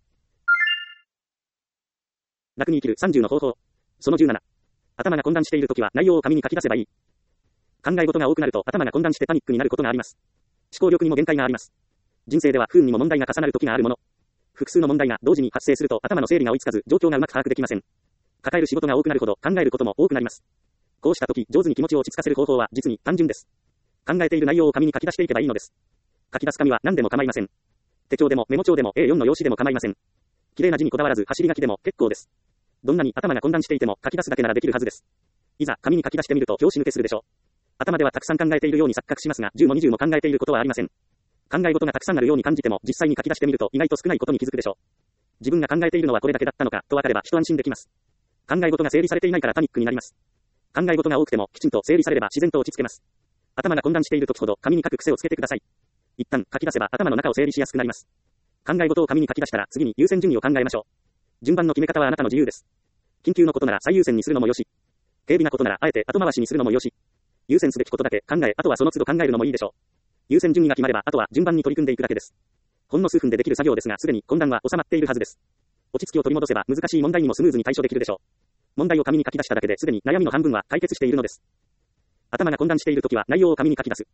楽に生きるさんじゅうの方法。そのじゅうなな。頭が混乱しているときは内容を紙に書き出せばいい。考え事が多くなると頭が混乱してパニックになることがあります。思考力にも限界があります。人生では不運にも問題が重なるときがあるもの。複数の問題が同時に発生すると頭の整理が追いつかず状況がうまく把握できません。抱える仕事が多くなるほど考えることも多くなります。こうしたとき上手に気持ちを落ち着かせる方法は実に単純です。考えている内容を紙に書き出していけばいいのです。書き出す紙は何でも構いません。手帳でもメモ帳でも エーよん の用紙でも構いません。綺麗な字にこだわらず走り書きでも結構です。どんなに頭が混乱していても書き出すだけならできるはずです。いざ紙に書き出してみると拍子抜けするでしょう。頭ではたくさん考えているように錯覚しますがじゅうもにじゅうも考えていることはありません。考え事がたくさんあるように感じても実際に書き出してみると意外と少ないことに気づくでしょう。自分が考えているのはこれだけだったのかと分かれば一安心できます。考え事が整理されていないからパニックになります。考え事が多くてもきちんと整理されれば自然と落ち着けます。頭が混乱している時ほど紙に書く癖をつけてください。一旦書き出せば頭の中を整理しやすくなります。考え事を紙に書き出したら次に優先順位を考えましょう。順番の決め方はあなたの自由です。緊急のことなら最優先にするのもよし。軽微なことならあえて後回しにするのもよし。優先すべきことだけ考え、あとはその都度考えるのもいいでしょう。優先順位が決まればあとは順番に取り組んでいくだけです。ほんの数分でできる作業ですがすでに混乱は収まっているはずです。落ち着きを取り戻せば難しい問題にもスムーズに対処できるでしょう。問題を紙に書き出しただけですでに悩みの半分は解決しているのです。頭が混乱しているときは内容を紙に書き出す。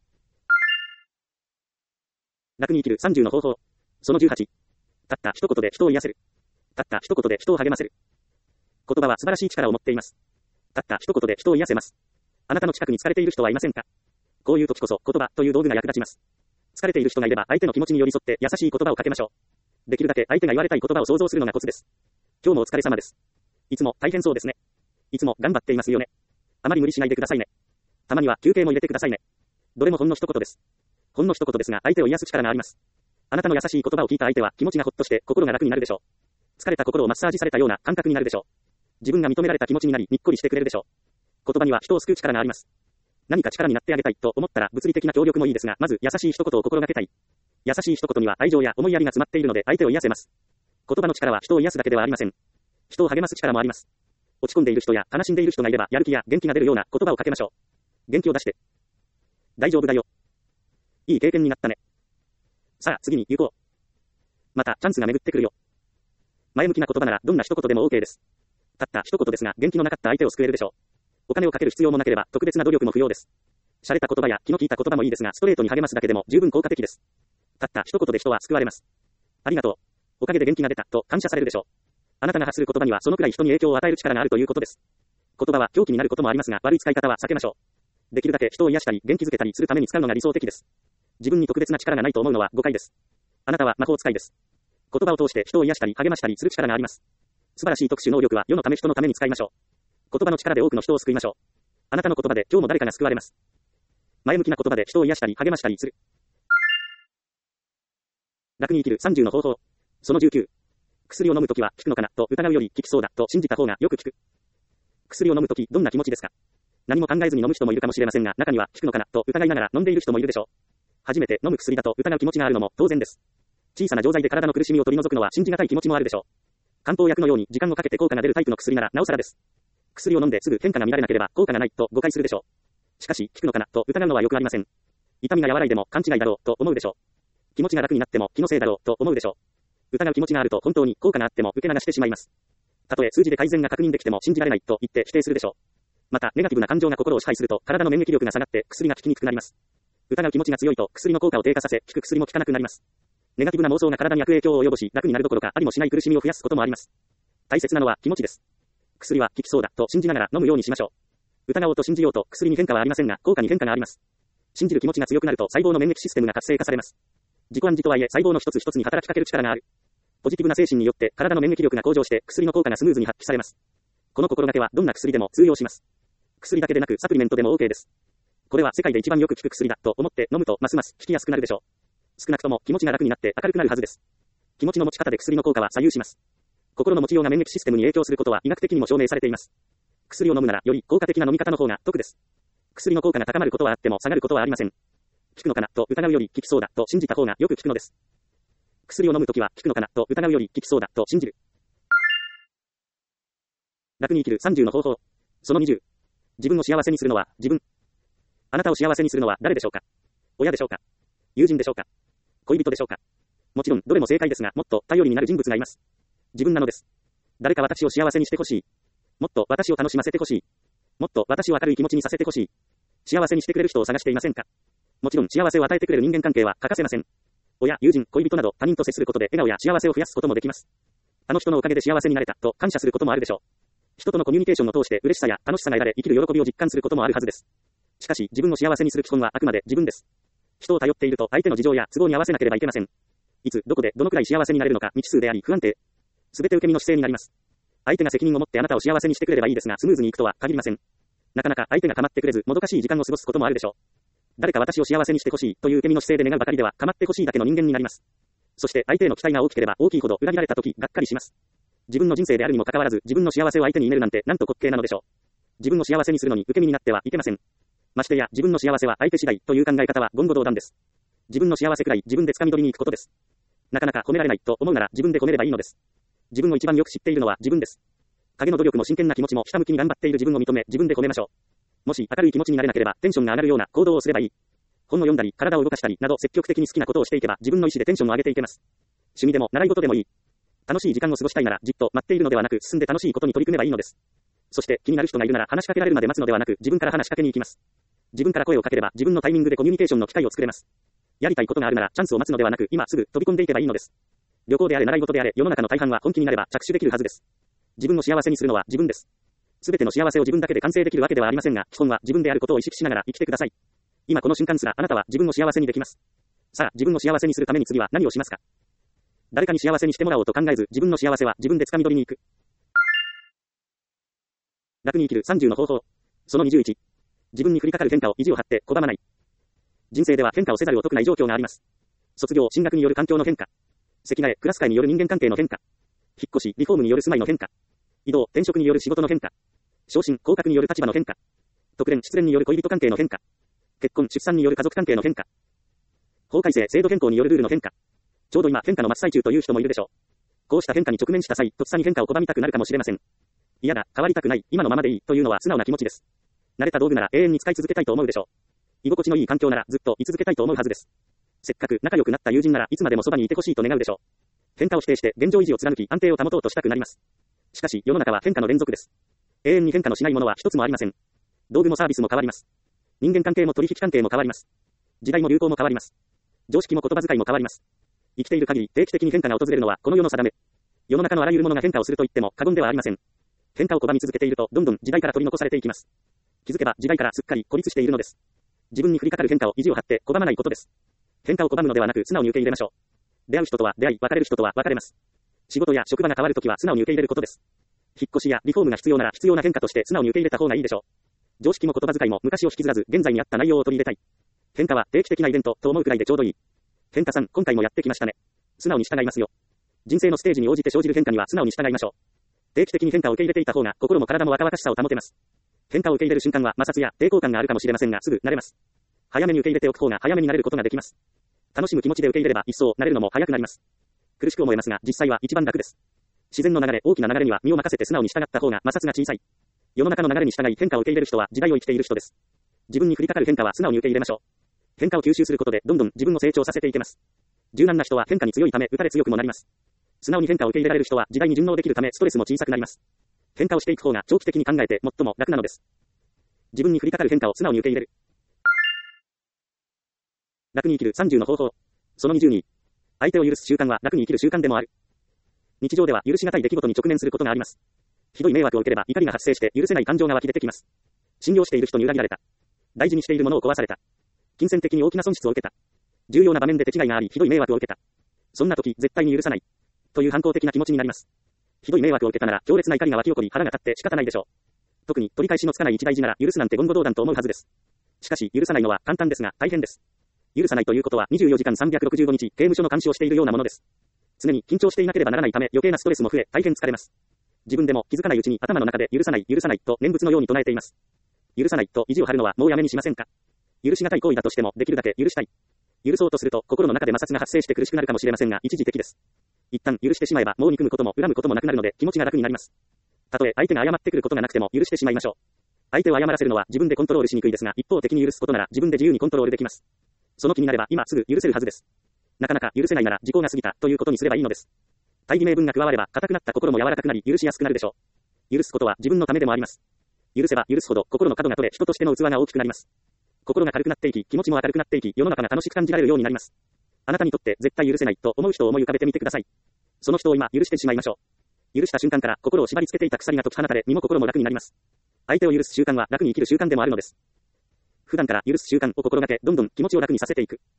楽に生きるさんじゅうの方法。そのじゅうはち。たった一言で人を癒せる。たった一言で人を励ませる。言葉は素晴らしい力を持っています。たった一言で人を癒せます。あなたの近くに疲れている人はいませんか？こういう時こそ言葉という道具が役立ちます。疲れている人がいれば相手の気持ちに寄り添って優しい言葉をかけましょう。できるだけ相手が言われたい言葉を想像するのがコツです。今日もお疲れ様です。いつも大変そうですね。いつも頑張っていますよね。あまり無理しないでくださいね。たまには休憩も入れてくださいね。どれもほんの一言です。 ほんの一言ですが、相手を癒す力があります。あなたの優しい言葉を聞いた相手は気持ちがほっとして心が楽になるでしょう。疲れた心をマッサージされたような感覚になるでしょう。自分が認められた気持ちになり、にっこりしてくれるでしょう。言葉には人を救う力があります。何か力になってあげたいと思ったら物理的な協力もいいですが、まず優しい一言を心がけたい。優しい一言には愛情や思いやりが詰まっているので相手を癒せます。言葉の力は人を癒すだけではありません。人を励ます力もあります。落ち込んでいる人や悲しんでいる人がいればやる気や元気が出るような言葉をかけましょう。元気を出して。大丈夫だよ。いい経験になったね。さあ次に行こう。またチャンスが巡ってくるよ。前向きな言葉ならどんな一言でも OK です。たった一言ですが元気のなかった相手を救えるでしょう。お金をかける必要もなければ特別な努力も不要です。洒落た言葉や気の利いた言葉もいいですがストレートに励ますだけでも十分効果的です。たった一言で人は救われます。ありがとう。おかげで元気が出たと感謝されるでしょう。あなたが発する言葉にはそのくらい人に影響を与える力があるということです。言葉は狂気になることもありますが悪い使い方は避けましょう。できるだけ人を癒したり元気づけたりするために使うのが理想的です。自分に特別な力がないと思うのは誤解です。あなたは魔法使いです。言葉を通して人を癒したり励ましたりする力があります。素晴らしい特殊能力は世のため人のために使いましょう。言葉の力で多くの人を救いましょう。あなたの言葉で今日も誰かが救われます。前向きな言葉で人を癒したり励ましたりする。楽に生きるさんじゅうの方法。そのじゅうきゅう。薬を飲むときは効くのかなと疑うより効きそうだと信じた方がよく効く。薬を飲むときどんな気持ちですか？何も考えずに飲む人もいるかもしれませんが、中には効くのかなと疑いながら飲んでいる人もいるでしょう。初めて飲む薬だと疑う気持ちがあるのも当然です。小さな錠剤で体の苦しみを取り除くのは信じがたい気持ちもあるでしょう。漢方薬のように時間をかけて効果が出るタイプの薬ならなおさらです。薬を飲んですぐ変化が見られなければ効果がないと誤解するでしょう。しかし効くのかなと疑うのはよくありません。痛みが和らいでも勘違いだろうと思うでしょう。気持ちが楽になっても気のせいだろうと思うでしょう。疑う気持ちがあると本当に効果があっても受け流してしまいます。たとえ数字で改善が確認できても信じられないと言って否定するでしょう。またネガティブな感情が心を支配すると体の免疫力が下がって薬が効きにくくなります。疑う気持ちが強いと薬の効果を低下させ、効く薬も効かなくなります。ネガティブな妄想が体に悪影響を及ぼし楽になるどころかありもしない苦しみを増やすこともあります。大切なのは気持ちです。薬は効きそうだと信じながら飲むようにしましょう。疑おうと信じようと薬に変化はありませんが効果に変化があります。信じる気持ちが強くなると細胞の免疫システムが活性化されます。自己暗示とはいえ細胞の一つ一つに働きかける力がある。ポジティブな精神によって体の免疫力が向上して薬の効果がスムーズに発揮されます。この心がけはどんな薬でも通用します。薬だけでなくサプリメントでも OK です。これは世界で一番よく効く薬だと思って飲むとますます効きやすくなるでしょう。少なくとも気持ちが楽になって明るくなるはずです。気持ちの持ち方で薬の効果は左右します。心の持ちようが免疫システムに影響することは医学的にも証明されています。薬を飲むならより効果的な飲み方の方が得です。薬の効果が高まることはあっても下がることはありません。効くのかなと疑うより効きそうだと信じた方がよく効くのです。薬を飲むときは効くのかなと疑うより効きそうだと信じる。楽に生きるさんじゅうの方法。そのにじゅう。自分を幸せにするのは自分。あなたを幸せにするのは誰でしょうか？親でしょうか？友人でしょうか？恋人でしょうか？もちろんどれも正解ですが、もっと頼りになる人物がいます。自分なのです。誰か私を幸せにしてほしい。もっと私を楽しませてほしい。もっと私を明るい気持ちにさせてほしい。幸せにしてくれる人を探していませんか？もちろん幸せを与えてくれる人間関係は欠かせません。親、友人、恋人など他人と接することで笑顔や幸せを増やすこともできます。あの人のおかげで幸せになれたと感謝することもあるでしょう。人とのコミュニケーションを通して嬉しさや楽しさが得られ生きる喜びを実感することもあるはずです。しかし自分を幸せにする基本はあくまで自分です。人を頼っていると相手の事情や都合に合わせなければいけません。いつ、どこで、どのくらい幸せになれるのか未知数であり不安定。すべて受け身の姿勢になります。相手が責任を持ってあなたを幸せにしてくれればいいですがスムーズにいくとは限りません。なかなか相手が構ってくれずもどかしい時間を過ごすこともあるでしょう。誰か私を幸せにしてほしいという受け身の姿勢で願うばかりでは構ってほしいだけの人間になります。そして相手への期待が大きければ大きいほど裏切られた時がっかりします。自分の人生であるにもかかわらず自分の幸せを相手に入れるなんてなんと滑稽なのでしょう。自分を幸せにするのに受け身になってはいけません。ましてや自分の幸せは相手次第という考え方は言語道断です。自分の幸せくらい自分で掴み取りに行くことです。なかなか褒められないと思うなら自分で褒めればいいのです。自分を一番よく知っているのは自分です。影の努力も真剣な気持ちもひたむきに頑張っている自分を認め自分で褒めましょう。もし明るい気持ちになれなければテンションが上がるような行動をすればいい。本を読んだり体を動かしたりなど積極的に好きなことをしていけば自分の意思でテンションを上げていけます。趣味でも習い事でもいい。楽しい時間を過ごしたいならじっと待っているのではなく進んで楽しいことに取り組めばいいのです。そして気になる人がいるなら話しかけられるまで待つのではなく自分から話しかけに行きます。自分から声をかければ自分のタイミングでコミュニケーションの機会を作れます。やりたいことがあるならチャンスを待つのではなく今すぐ飛び込んでいけばいいのです。旅行であれ習い事であれ世の中の大半は本気になれば着手できるはずです。自分を幸せにするのは自分です。すべての幸せを自分だけで完成できるわけではありませんが基本は自分であることを意識しながら生きてください。今この瞬間すらあなたは自分を幸せにできます。さあ自分を幸せにするために次は何をしますか？誰かに幸せにしてもらおうと考えず自分の幸せは自分で掴み取りに行く。楽に生きるさんじゅうの方法。そのにじゅういち。自分に降りかかる変化を意地を張って拒まない。 人生では変化をせざるを得ない状況があります。卒業、進学による環境の変化。席替え、クラス会による人間関係の変化。引っ越し、リフォームによる住まいの変化。移動、転職による仕事の変化。昇進、降格による立場の変化。特連、失恋による恋人関係の変化。結婚、出産による家族関係の変化。法改正、制度変更によるルールの変化。ちょうど今、変化の真っ最中という人もいるでしょう。こうした変化に直面した際、とっさに変化を拒みたくなるかもしれません。嫌だ、変わりたくない、今のままでいいというのは素直な気持ちです。慣れた道具なら永遠に使い続けたいと思うでしょう。居心地のいい環境ならずっと居続けたいと思うはずです。せっかく仲良くなった友人ならいつまでもそばにいてほしいと願うでしょう。変化を否定して現状維持を貫き安定を保とうとしたくなります。しかし世の中は変化の連続です。永遠に変化のしないものは一つもありません。道具もサービスも変わります。人間関係も取引関係も変わります。時代も流行も変わります。常識も言葉遣いも変わります。生きている限り定期的に変化が訪れるのはこの世の定め。世の中のあらゆるものが変化をすると言っても過言ではありません。変化を拒み続けているとどんどん時代から取り残されていきます。気づけば時代からすっかり孤立しているのです。自分に降りかかる変化を意地を張って拒まないことです。変化を拒むのではなく素直に受け入れましょう。出会う人とは出会い、別れる人とは別れます。仕事や職場が変わるときは素直に受け入れることです。引っ越しやリフォームが必要なら必要な変化として素直に受け入れた方がいいでしょう。常識も言葉遣いも昔を引きずらず現在にあった内容を取り入れたい。変化は定期的なイベントと思うくらいでちょうどいい。変化さん、今回もやってきましたね。素直に従いますよ。人生のステージに応じて生じる変化には素直に従いましょう。定期的に変化を受け入れていた方が心も体も若々しさを保てます。変化を受け入れる瞬間は摩擦や抵抗感があるかもしれませんがすぐ慣れます。早めに受け入れておく方が早めになれることができます。楽しむ気持ちで受け入れれば一層慣れるのも早くなります。苦しく思えますが実際は一番楽です。自然の流れ、大きな流れには身を任せて素直に従った方が摩擦が小さい。世の中の流れに従い変化を受け入れる人は時代を生きている人です。自分に降りかかる変化は素直に受け入れましょう。変化を吸収することでどんどん自分を成長させていけます。柔軟な人は変化に強いため打たれ強くもなります。素直に変化を受け入れられる人は時代に順応できるためストレスも小さくなります。変化をしていく方が長期的に考えて最も楽なのです。自分に降りかかる変化を素直に受け入れる。楽に生きるさんじゅうの方法。そのにじゅうに。相手を許す習慣は楽に生きる習慣でもある。日常では許しがたい出来事に直面することがあります。ひどい迷惑を受ければ怒りが発生して許せない感情が湧き出てきます。信用している人に裏切られた。大事にしているものを壊された。金銭的に大きな損失を受けた。重要な場面で手違いがありひどい迷惑を受けた。そんな時絶対に許さない。という反抗的な気持ちになります。ひどい迷惑を受けたなら強烈な怒りが湧き起こり腹が立って仕方ないでしょう。特に取り返しのつかない一大事なら許すなんて言語道断と思うはずです。しかし許さないのは簡単ですが大変です。許さないということはにじゅうよじかんさんびゃくろくじゅうごにち刑務所の監視をしているようなものです。常に緊張していなければならないため余計なストレスも増え大変疲れます。自分でも気づかないうちに頭の中で許さない許さないと念仏のように唱えています。許さないと意地を張るのはもうやめにしませんか。許しがたい行為だとしてもできるだけ許したい。許そうとすると心の中で摩擦が発生して苦しくなるかもしれませんが一時的です。一旦許してしまえばもう憎むことも恨むこともなくなるので気持ちが楽になります。たとえ相手が謝ってくることがなくても許してしまいましょう。相手を謝らせるのは自分でコントロールしにくいですが一方的に許すことなら自分で自由にコントロールできます。その気になれば今すぐ許せるはずです。なかなか許せないなら時効が過ぎたということにすればいいのです。大義名分が加われば硬くなった心も柔らかくなり許しやすくなるでしょう。許すことは自分のためでもあります。許せば許すほど心の角が取れ人としての器が大きくなります。心が軽くなっていき気持ちも明るくなっていき世の中が楽しく感じられるようになります。あなたにとって絶対許せないと思う人を思い浮かべてみてください。その人を今許してしまいましょう。許した瞬間から心を縛り付けていた鎖が解き放たれ身も心も楽になります。相手を許す習慣は楽に生きる習慣でもあるのです。普段から許す習慣を心がけどんどん気持ちを楽にさせていく。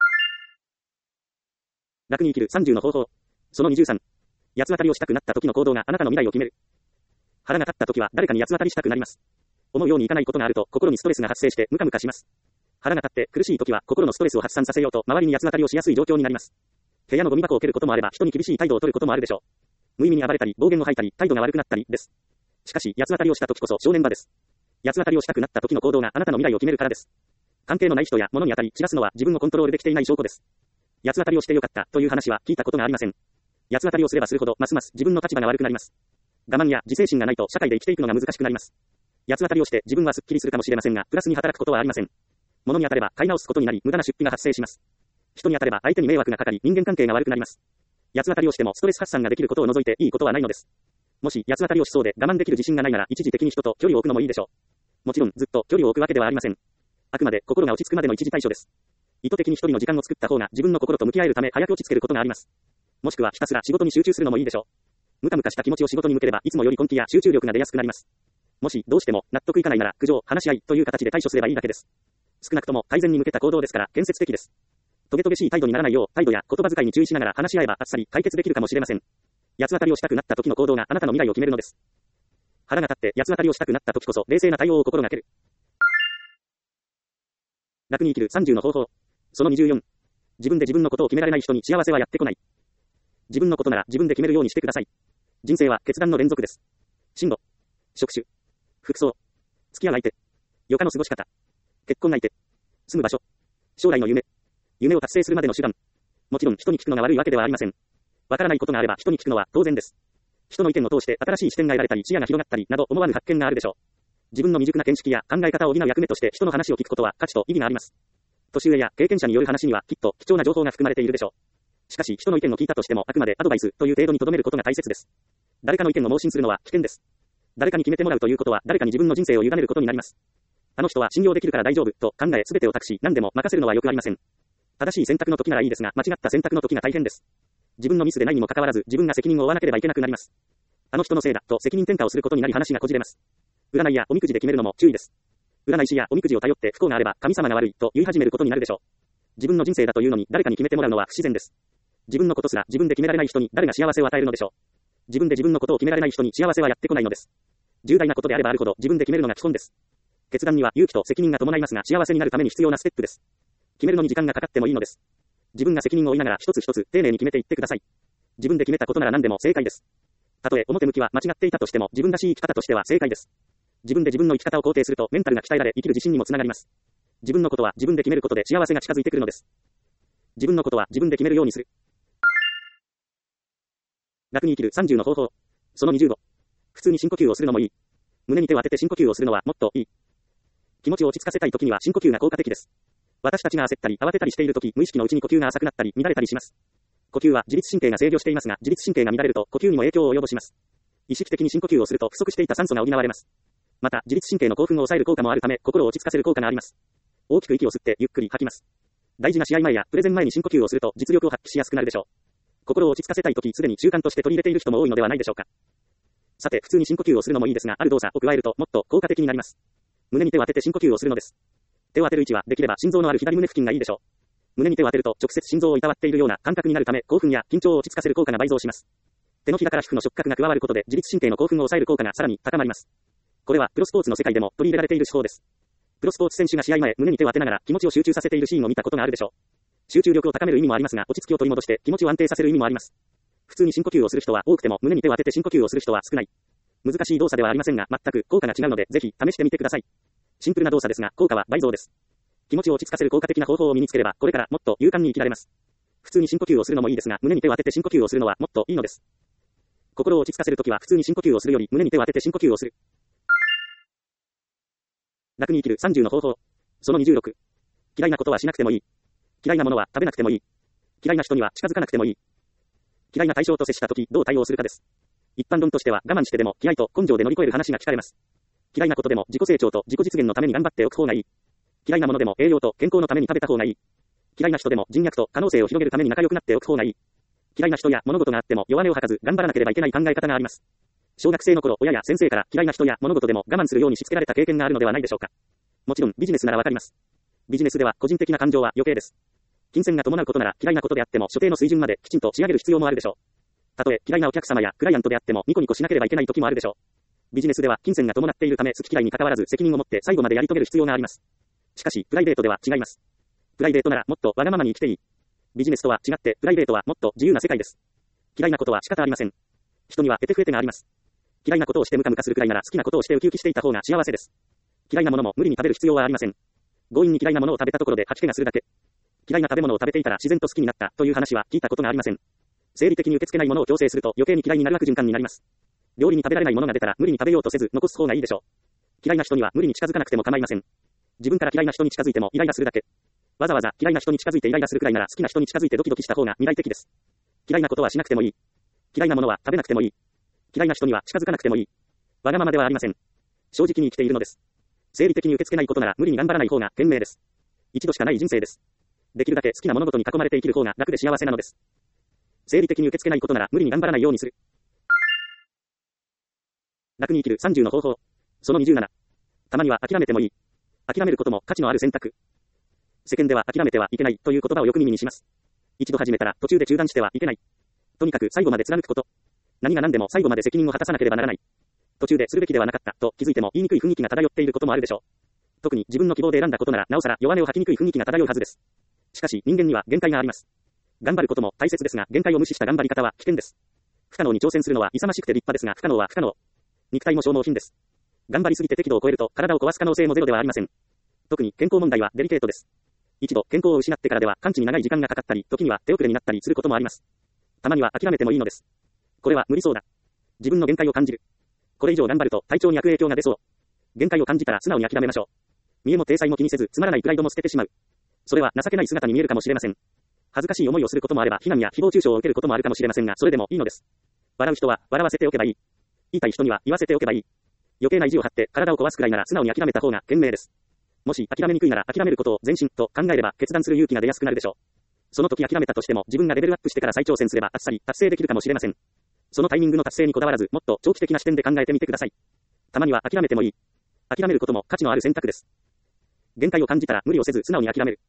楽に生きるさんじゅうの方法。そのにじゅうさん。八つ当たりをしたくなった時の行動があなたの未来を決める。腹が立った時は誰かに八つ当たりしたくなります。思うようにいかないことがあると心にストレスが発生してムカムカします。腹が立って苦しい時は心のストレスを発散させようと周りに八つ当たりをしやすい状況になります。部屋のゴミ箱を蹴ることもあれば人に厳しい態度を取ることもあるでしょう。無意味に暴れたり暴言を吐いたり態度が悪くなったりです。しかし八つ当たりをした時こそ正念場です。八つ当たりをしたくなった時の行動があなたの未来を決めるからです。関係のない人や物に当たり散らすのは自分をコントロールできていない証拠です。八つ当たりをしてよかったという話は聞いたことがありません。八つ当たりをすればするほどますます自分の立場が悪くなります。我慢や自制心がないと社会で生きていくのが難しくなります。八つ当たりをして自分はスッキリするかもしれませんがプラスに働くことはありません。物に当たれば買い直すことになり無駄な出費が発生します。人に当たれば相手に迷惑がかかり人間関係が悪くなります。八つ当たりをしてもストレス発散ができることを除いていいことはないのです。もし八つ当たりをしそうで我慢できる自信がないなら一時的に人と距離を置くのもいいでしょう。もちろんずっと距離を置くわけではありません。あくまで心が落ち着くまでの一時対処です。意図的に一人の時間を作った方が自分の心と向き合えるため早く落ち着けることがあります。もしくはひたすら仕事に集中するのもいいでしょう。ムカムカした気持ちを仕事に向ければいつもより根気や集中力が出やすくなります。もしどうしても納得いかないなら苦情、話し合いという形で対処すればいいだけです。少なくとも改善に向けた行動ですから建設的です。トゲトゲしい態度にならないよう態度や言葉遣いに注意しながら話し合えばあっさり解決できるかもしれません。八つ当たりをしたくなった時の行動があなたの未来を決めるのです。腹が立って八つ当たりをしたくなった時こそ冷静な対応を心がける。 楽に生きるさんじゅうの方法。そのにじゅうよん。自分で自分のことを決められない人に幸せはやってこない。自分のことなら自分で決めるようにしてください。人生は決断の連続です。進路、職種、服装、付き合う相手、余暇の過ごし方、結婚相手、住む場所、将来の夢、夢を達成するまでの手段。もちろん人に聞くのが悪いわけではありません。わからないことがあれば人に聞くのは当然です。人の意見を通して新しい視点が得られたり視野が広がったりなど思わぬ発見があるでしょう。自分の未熟な見識や考え方を補う役目として人の話を聞くことは価値と意義があります。年上や経験者による話にはきっと貴重な情報が含まれているでしょう。しかし人の意見を聞いたとしてもあくまでアドバイスという程度に留めることが大切です。誰かの意見を盲信するのは危険です。誰かに決めてもらうということは誰かに自分の人生を委ねることになります。あの人は信用できるから大丈夫と考え全てを託し何でも任せるのはよくありません。正しい選択の時ならいいですが間違った選択の時が大変です。自分のミスでないにもかかわらず自分が責任を負わなければいけなくなります。あの人のせいだと責任転嫁をすることになり話がこじれます。占いやおみくじで決めるのも注意です。占い師やおみくじを頼って不幸があれば神様が悪いと言い始めることになるでしょう。自分の人生だというのに誰かに決めてもらうのは不自然です。自分のことすら自分で決められない人に誰が幸せを与えるのでしょう。自分で自分のことを決められない人に幸せはやってこないのです。重大なことであればあるほど自分で決めるのが基本です。決断には勇気と責任が伴いますが幸せになるために必要なステップです。決めるのに時間がかかってもいいのです。自分が責任を負いながら一つ一つ丁寧に決めていってください。自分で決めたことなら何でも正解です。たとえ表向きは間違っていたとしても自分らしい生き方としては正解です。自分で自分の生き方を肯定するとメンタルが鍛えられ生きる自信にもつながります。自分のことは自分で決めることで幸せが近づいてくるのです。自分のことは自分で決めるようにする。楽に生きるさんじゅうの方法。そのにじゅうご。普通に深呼吸をするのもいい。胸に手を当てて深呼吸をするのはもっといい。気持ちを落ち着かせたい時には深呼吸が効果的です。私たちが焦ったり慌てたりしている時、無意識のうちに呼吸が浅くなったり乱れたりします。呼吸は自律神経が制御していますが、自律神経が乱れると呼吸にも影響を及ぼします。意識的に深呼吸をすると不足していた酸素が補われます。また、自律神経の興奮を抑える効果もあるため、心を落ち着かせる効果があります。大きく息を吸ってゆっくり吐きます。大事な試合前やプレゼン前に深呼吸をすると実力を発揮しやすくなるでしょう。心を落ち着かせたいとき、すでに習慣として取り入れている人も多いのではないでしょうか。さて、普通に深呼吸をするのもいいですが、ある動作を加えるともっと効果的になります。胸に手を当てて深呼吸をするのです。手を当てる位置はできれば心臓のある左胸付近がいいでしょう。胸に手を当てると直接心臓をいたわっているような感覚になるため、興奮や緊張を落ち着かせる効果が倍増します。手のひらから皮膚の触覚が加わることで自律神経の興奮を抑える効果がさらに高まります。これはプロスポーツの世界でも取り入れられている手法です。プロスポーツ選手が試合前、胸に手を当てながら気持ちを集中させているシーンを見たことがあるでしょう。集中力を高める意味もありますが、落ち着きを取り戻して気持ちを安定させる意味もあります。普通に深呼吸をする人は多くても胸に手を当てて深呼吸をする人は少ない。難しい動作ではありませんが、全く効果が違うので、ぜひ試してみてください。シンプルな動作ですが、効果は倍増です。気持ちを落ち着かせる効果的な方法を身につければ、これからもっと勇敢に生きられます。普通に深呼吸をするのもいいですが、胸に手を当てて深呼吸をするのはもっといいのです。心を落ち着かせるときは普通に深呼吸をするより胸に手を当てて深呼吸をする。楽に生きるさんじゅうの方法。そのにじゅうろく。嫌いなことはしなくてもいい。嫌いなものは食べなくてもいい。嫌いな人には近づかなくてもいい。嫌いな対象と接したときどう対応するかです。一般論としては我慢してでも気合と根性で乗り越える話が聞かれます。嫌いなことでも自己成長と自己実現のために頑張っておく方がいい。嫌いなものでも栄養と健康のために食べた方がいい。嫌いな人でも人脈と可能性を広げるために仲良くなっておく方がいい。嫌いな人や物事があっても弱音を吐かず頑張らなければいけない考え方があります。小学生の頃、親や先生から嫌いな人や物事でも我慢するようにしつけられた経験があるのではないでしょうか。もちろんビジネスならわかります。ビジネスでは個人的な感情は余計です。金銭が伴うことなら嫌いなことであっても所定の水準まできちんと仕上げる必要もあるでしょう。たとえ嫌いなお客様やクライアントであってもニコニコしなければいけない時もあるでしょう。ビジネスでは金銭が伴っているため好き嫌いに関わらず責任を持って最後までやり遂げる必要があります。しかしプライベートでは違います。プライベートならもっとわがままに生きていい。ビジネスとは違ってプライベートはもっと自由な世界です。嫌いなことは仕方ありません。人には得手不得手があります。嫌いなことをしてムカムカするくらいなら好きなことをしてウキウキしていた方が幸せです。嫌いなものも無理に食べる必要はありません。強引に嫌いなものを食べたところで吐き気がするだけ。嫌いな食べ物を食べていたら自然と好きになったという話は聞いたことがありません。生理的に受け付けないものを強制すると余計に嫌いになる悪循環になります。料理に食べられないものが出たら無理に食べようとせず残す方がいいでしょう。嫌いな人には無理に近づかなくても構いません。自分から嫌いな人に近づいてもイライラするだけ。わざわざ嫌いな人に近づいてイライラするくらいなら好きな人に近づいてドキドキした方が未来的です。嫌いなことはしなくてもいい。嫌いなものは食べなくてもいい。嫌いな人には近づかなくてもいい。わがままではありません。正直に生きているのです。生理的に受け付けないことなら無理に頑張らない方が賢明です。一度しかない人生です。できるだけ好きな物事に囲まれて生きる方が楽で幸せなのです。生理的に受け付けないことなら無理に頑張らないようにする。楽に生きるさんじゅうの方法。そのにじゅうなな。たまには諦めてもいい。諦めることも価値のある選択。世間では諦めてはいけないという言葉をよく耳にします。一度始めたら途中で中断してはいけない。とにかく最後まで貫くこと。何が何でも最後まで責任を果たさなければならない。途中でするべきではなかったと気づいても言いにくい雰囲気が漂っていることもあるでしょう。 特に自分の希望で選んだことなら、なおさら弱音を吐きにくい雰囲気が漂うはずです。しかし、人間には限界があります。頑張ることも大切ですが、限界を無視した頑張り方は危険です。不可能に挑戦するのは勇ましくて立派ですが、不可能は不可能。肉体も消耗品です。頑張りすぎて適度を超えると、体を壊す可能性もゼロではありません。特に健康問題はデリケートです。一度健康を失ってからでは完治に長い時間がかかったり、時には手遅れになったりすることもあります。たまには諦めてもいいのです。これは無理そうだ。自分の限界を感じる。これ以上頑張ると体調に悪影響が出そう。限界を感じたら素直に諦めましょう。見栄も体裁も気にせず、つまらないプライドも捨ててしまう。それは情けない姿に見えるかもしれません。恥ずかしい思いをすることもあれば、非難や誹謗中傷を受けることもあるかもしれませんが、それでもいいのです。笑う人は笑わせておけばいい。言いたい人には言わせておけばいい。余計な意地を張って体を壊すくらいなら素直に諦めた方が賢明です。もし諦めにくいなら諦めることを前進と考えれば決断する勇気が出やすくなるでしょう。その時諦めたとしても自分がレベルアップしてから再挑戦すればあっさり達成できるかもしれません。そのタイミングの達成にこだわらず、もっと長期的な視点で考えてみてください。たまには諦めてもいい。諦めることも価値のある選択です。限界を感じたら無理をせず素直に諦める。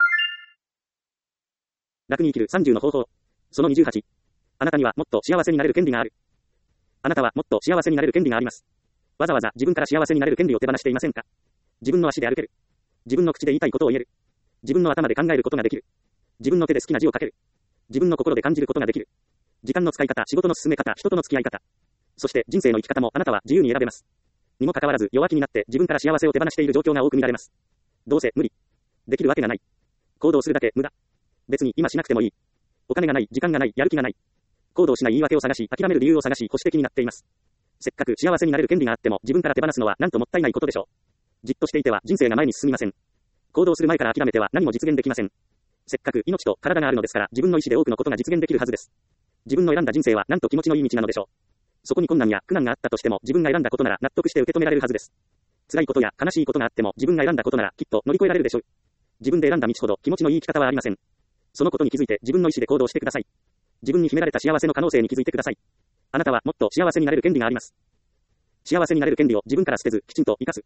楽に生きるさんじゅうの方法。そのにじゅうはち。あなたにはもっと幸せになれる権利がある。あなたはもっと幸せになれる権利があります。わざわざ自分から幸せになれる権利を手放していませんか？自分の足で歩ける。自分の口で言いたいことを言える。自分の頭で考えることができる。自分の手で好きな字を書ける。自分の心で感じることができる。時間の使い方、仕事の進め方、人との付き合い方。そして人生の生き方もあなたは自由に選べます。にもかかわらず弱気になって自分から幸せを手放している状況が多く見られます。どうせ無理。できるわけがない。行動するだけ無駄。別に今しなくてもいい。お金がない、時間がない、やる気がない。行動しない言い訳を探し、諦める理由を探し、保守的になっています。せっかく幸せになれる権利があっても自分から手放すのはなんともったいないことでしょう。じっとしていては人生が前に進みません。行動する前から諦めては何も実現できません。せっかく命と体があるのですから自分の意思で多くのことが実現できるはずです。自分の選んだ人生はなんと気持ちのいい道なのでしょう。そこに困難や苦難があったとしても自分が選んだことなら納得して受け止められるはずです。辛いことや悲しいことがあっても自分が選んだことならきっと乗り越えられるでしょう。自分で選んだ道ほど気持ちのいい生き方はありません。そのことに気づいて自分の意思で行動してください。自分に秘められた幸せの可能性に気づいてください。あなたはもっと幸せになれる権利があります。幸せになれる権利を自分から捨てずきちんと生かす。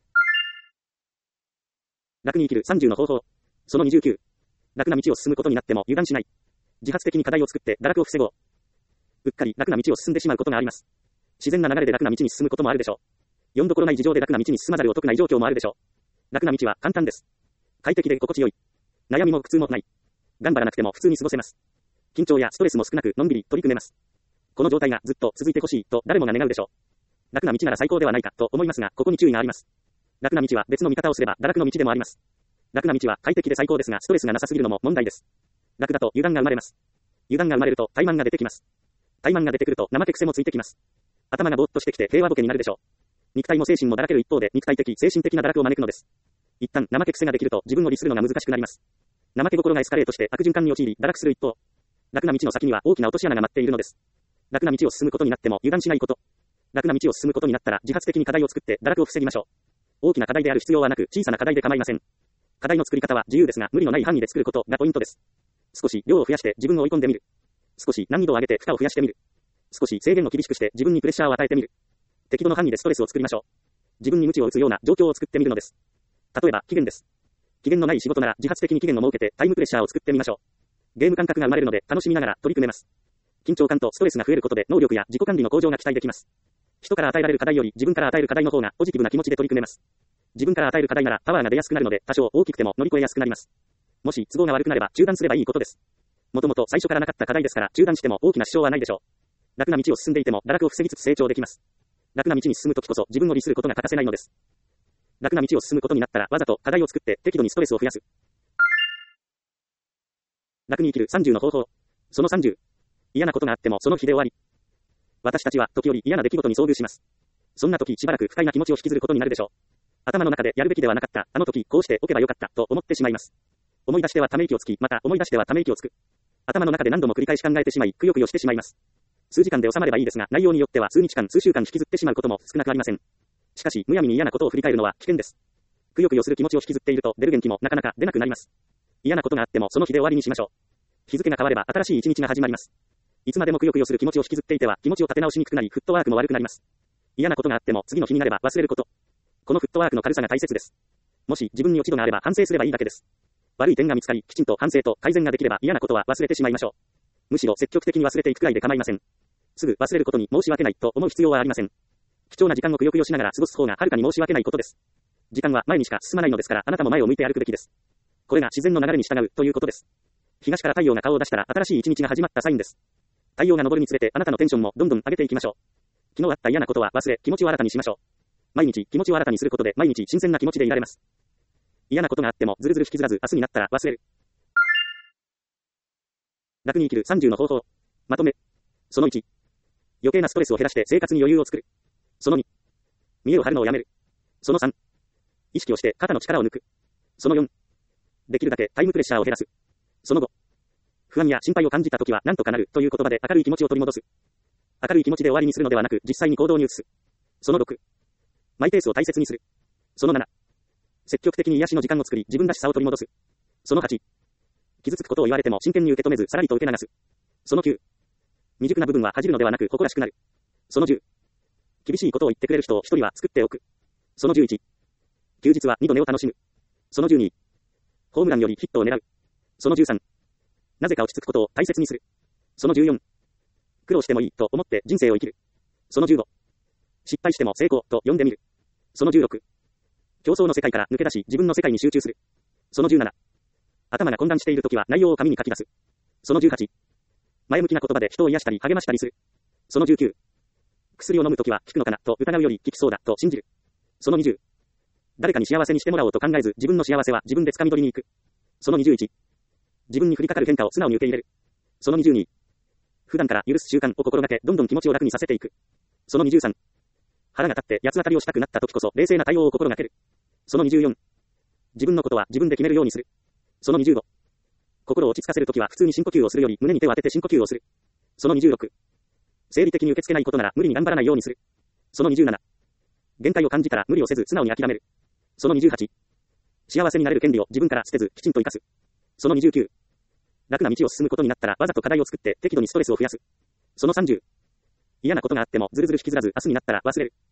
楽に生きるさんじゅうの方法。そのにじゅうきゅう。楽な道を進むことになっても油断しない。自発的に課題を作って堕落を防ごう。うっかり楽な道を進んでしまうことがあります。自然な流れで楽な道に進むこともあるでしょう。よんどころない事情で楽な道に進まざるを得ない状況もあるでしょう。楽な道は簡単です。快適で心地よい。悩みも苦痛もない。頑張らなくても普通に過ごせます。緊張やストレスも少なくのんびり取り組めます。この状態がずっと続いてほしいと誰もが願うでしょう。楽な道なら最高ではないかと思いますが、ここに注意があります。楽な道は別の見方をすれば堕落の道でもあります。楽な道は快適で最高ですが、ストレスがなさすぎるのも問題です。楽だと油断が生まれます。油断が生まれると怠慢が出てきます。怠慢が出てくると怠け癖もついてきます。頭がぼーっとしてきて平和ボケになるでしょう。肉体も精神もだらける一方で肉体的、精神的な堕落を招くのです。一旦怠け癖ができると自分を律するのが難しくなります。怠け心がエスカレートして悪循環に陥り堕落する一方、楽な道の先には大きな落とし穴が待っているのです。楽な道を進むことになっても油断しないこと。楽な道を進むことになったら自発的に課題を作って堕落を防ぎましょう。大きな課題である必要はなく小さな課題で構いません。課題の作り方は自由ですが無理のない範囲で作ることがポイントです。少し量を増やして自分を追い込んでみる。少し難易度を上げて負荷を増やしてみる。少し制限を厳しくして自分にプレッシャーを与えてみる。適度の範囲でストレスを作りましょう。自分に鞭を打つような状況を作ってみるのです。例えば期限です。期限のない仕事なら自発的に期限を設けてタイムプレッシャーを作ってみましょう。ゲーム感覚が生まれるので楽しみながら取り組めます。緊張感とストレスが増えることで能力や自己管理の向上が期待できます。人から与えられる課題より自分から与える課題の方がポジティブな気持ちで取り組めます。自分から与える課題ならパワーが出やすくなるので多少大きくても乗り越えやすくなります。もし都合が悪くなれば中断すればいいことです。もともと最初からなかった課題ですから中断しても大きな支障はないでしょう。楽な道を進んでいても堕落を防ぎつつ成長できます。楽な道に進むときこそ自分を律することが欠かせないのです。楽な道を進むことになったらわざと課題を作って適度にストレスを増やす。楽に生きるさんじゅうの方法。そのさんじゅう。嫌なことがあってもその日で終わり。私たちは時折嫌な出来事に遭遇します。そんな時しばらく不快な気持ちを引きずることになるでしょう。頭の中でやるべきではなかった、あの時こうしておけばよかったと思ってしまいます。思い出してはため息をつき、また思い出してはため息をつく。頭の中で何度も繰り返し考えてしまい、くよくよしてしまいます。数時間で収まればいいですが、内容によっては数日間、数週間引きずってしまうことも少なくありません。しかし、むやみに嫌なことを振り返るのは危険です。くよくよする気持ちを引きずっていると出る元気もなかなか出なくなります。嫌なことがあってもその日で終わりにしましょう。日付が変われば新しい一日が始まります。いつまでもくよくよする気持ちを引きずっていては気持ちを立て直しにくくなり、フットワークも悪くなります。嫌なことがあっても次の日になれば忘れること。このフットワークの軽さが大切です。もし自分に落ち度があれば反省すればいいだけです。悪い点が見つかり、きちんと反省と改善ができれば嫌なことは忘れてしまいましょう。むしろ積極的に忘れていくくらいで構いません。すぐ忘れることに申し訳ないと思う必要はありません。貴重な時間をくよくよしながら過ごす方がはるかに申し訳ないことです。 時間は前にしか進まないのですから、あなたも前を向いて歩くべきです。これが自然の流れに従うということです。東から太陽が顔を出したら新しい一日が始まったサインです。太陽が昇るにつれてあなたのテンションもどんどん上げていきましょう。昨日あった嫌なことは忘れ、気持ちを新たにしましょう。毎日気持ちを新たにすることで毎日新鮮な気持ちでいられます。嫌なことがあってもずるずる引きずらず明日になったら忘れる。楽に生きるさんじゅうの方法。まとめ。そのいち。余計なストレスを減らして生活に余裕を作る。そのに。見栄を張るのをやめる。そのさん。意識をして肩の力を抜く。そのよん。できるだけタイムプレッシャーを減らす。そのご。不安や心配を感じたときは何とかなるという言葉で明るい気持ちを取り戻す。明るい気持ちで終わりにするのではなく実際に行動に移す。そのろく。マイペースを大切にする。そのなな。積極的に癒しの時間を作り自分らしさを取り戻す。そのはち。傷つくことを言われても真剣に受け止めずさらりと受け流す。そのきゅう。未熟な部分は恥じるのではなく誇らしくなる。そのじゅう。厳しいことを言ってくれる人を一人は作っておく。そのじゅういち。休日は二度寝を楽しむ。そのじゅうに。ホームランよりヒットを狙う。そのじゅうさん。なぜか落ち着くことを大切にする。そのじゅうよん。苦労してもいいと思って人生を生きる。そのじゅうご。失敗しても成功と呼んでみる。そのじゅうろく。競争の世界から抜け出し自分の世界に集中する。そのじゅうなな。頭が混乱しているときは内容を紙に書き出す。そのじゅうはち。前向きな言葉で人を癒したり励ましたりする。そのじゅうきゅう。薬を飲むときは効くのかなと疑うより効きそうだと信じる。そのにじゅう。誰かに幸せにしてもらおうと考えず自分の幸せは自分で掴み取りに行く。そのにじゅういち。自分に降りかかる変化を素直に受け入れる。そのにじゅうに。普段から許す習慣を心がけどんどん気持ちを楽にさせていく。そのにじゅうさん。腹が立って八つ当たりをしたくなったときこそ冷静な対応を心がける。そのにじゅうよん。自分のことは自分で決めるようにする。そのにじゅうご。心を落ち着かせるときは普通に深呼吸をするより胸に手を当てて深呼吸をする。そのにじゅうろく。生理的に受け付けないことなら無理に頑張らないようにする。そのにじゅうなな。限界を感じたら無理をせず素直に諦める。そのにじゅうはち。幸せになれる権利を自分から捨てずきちんと生かす。そのにじゅうきゅう。楽な道を進むことになったらわざと課題を作って適度にストレスを増やす。そのさんじゅう。嫌なことがあってもずるずる引きずらず明日になったら忘れる。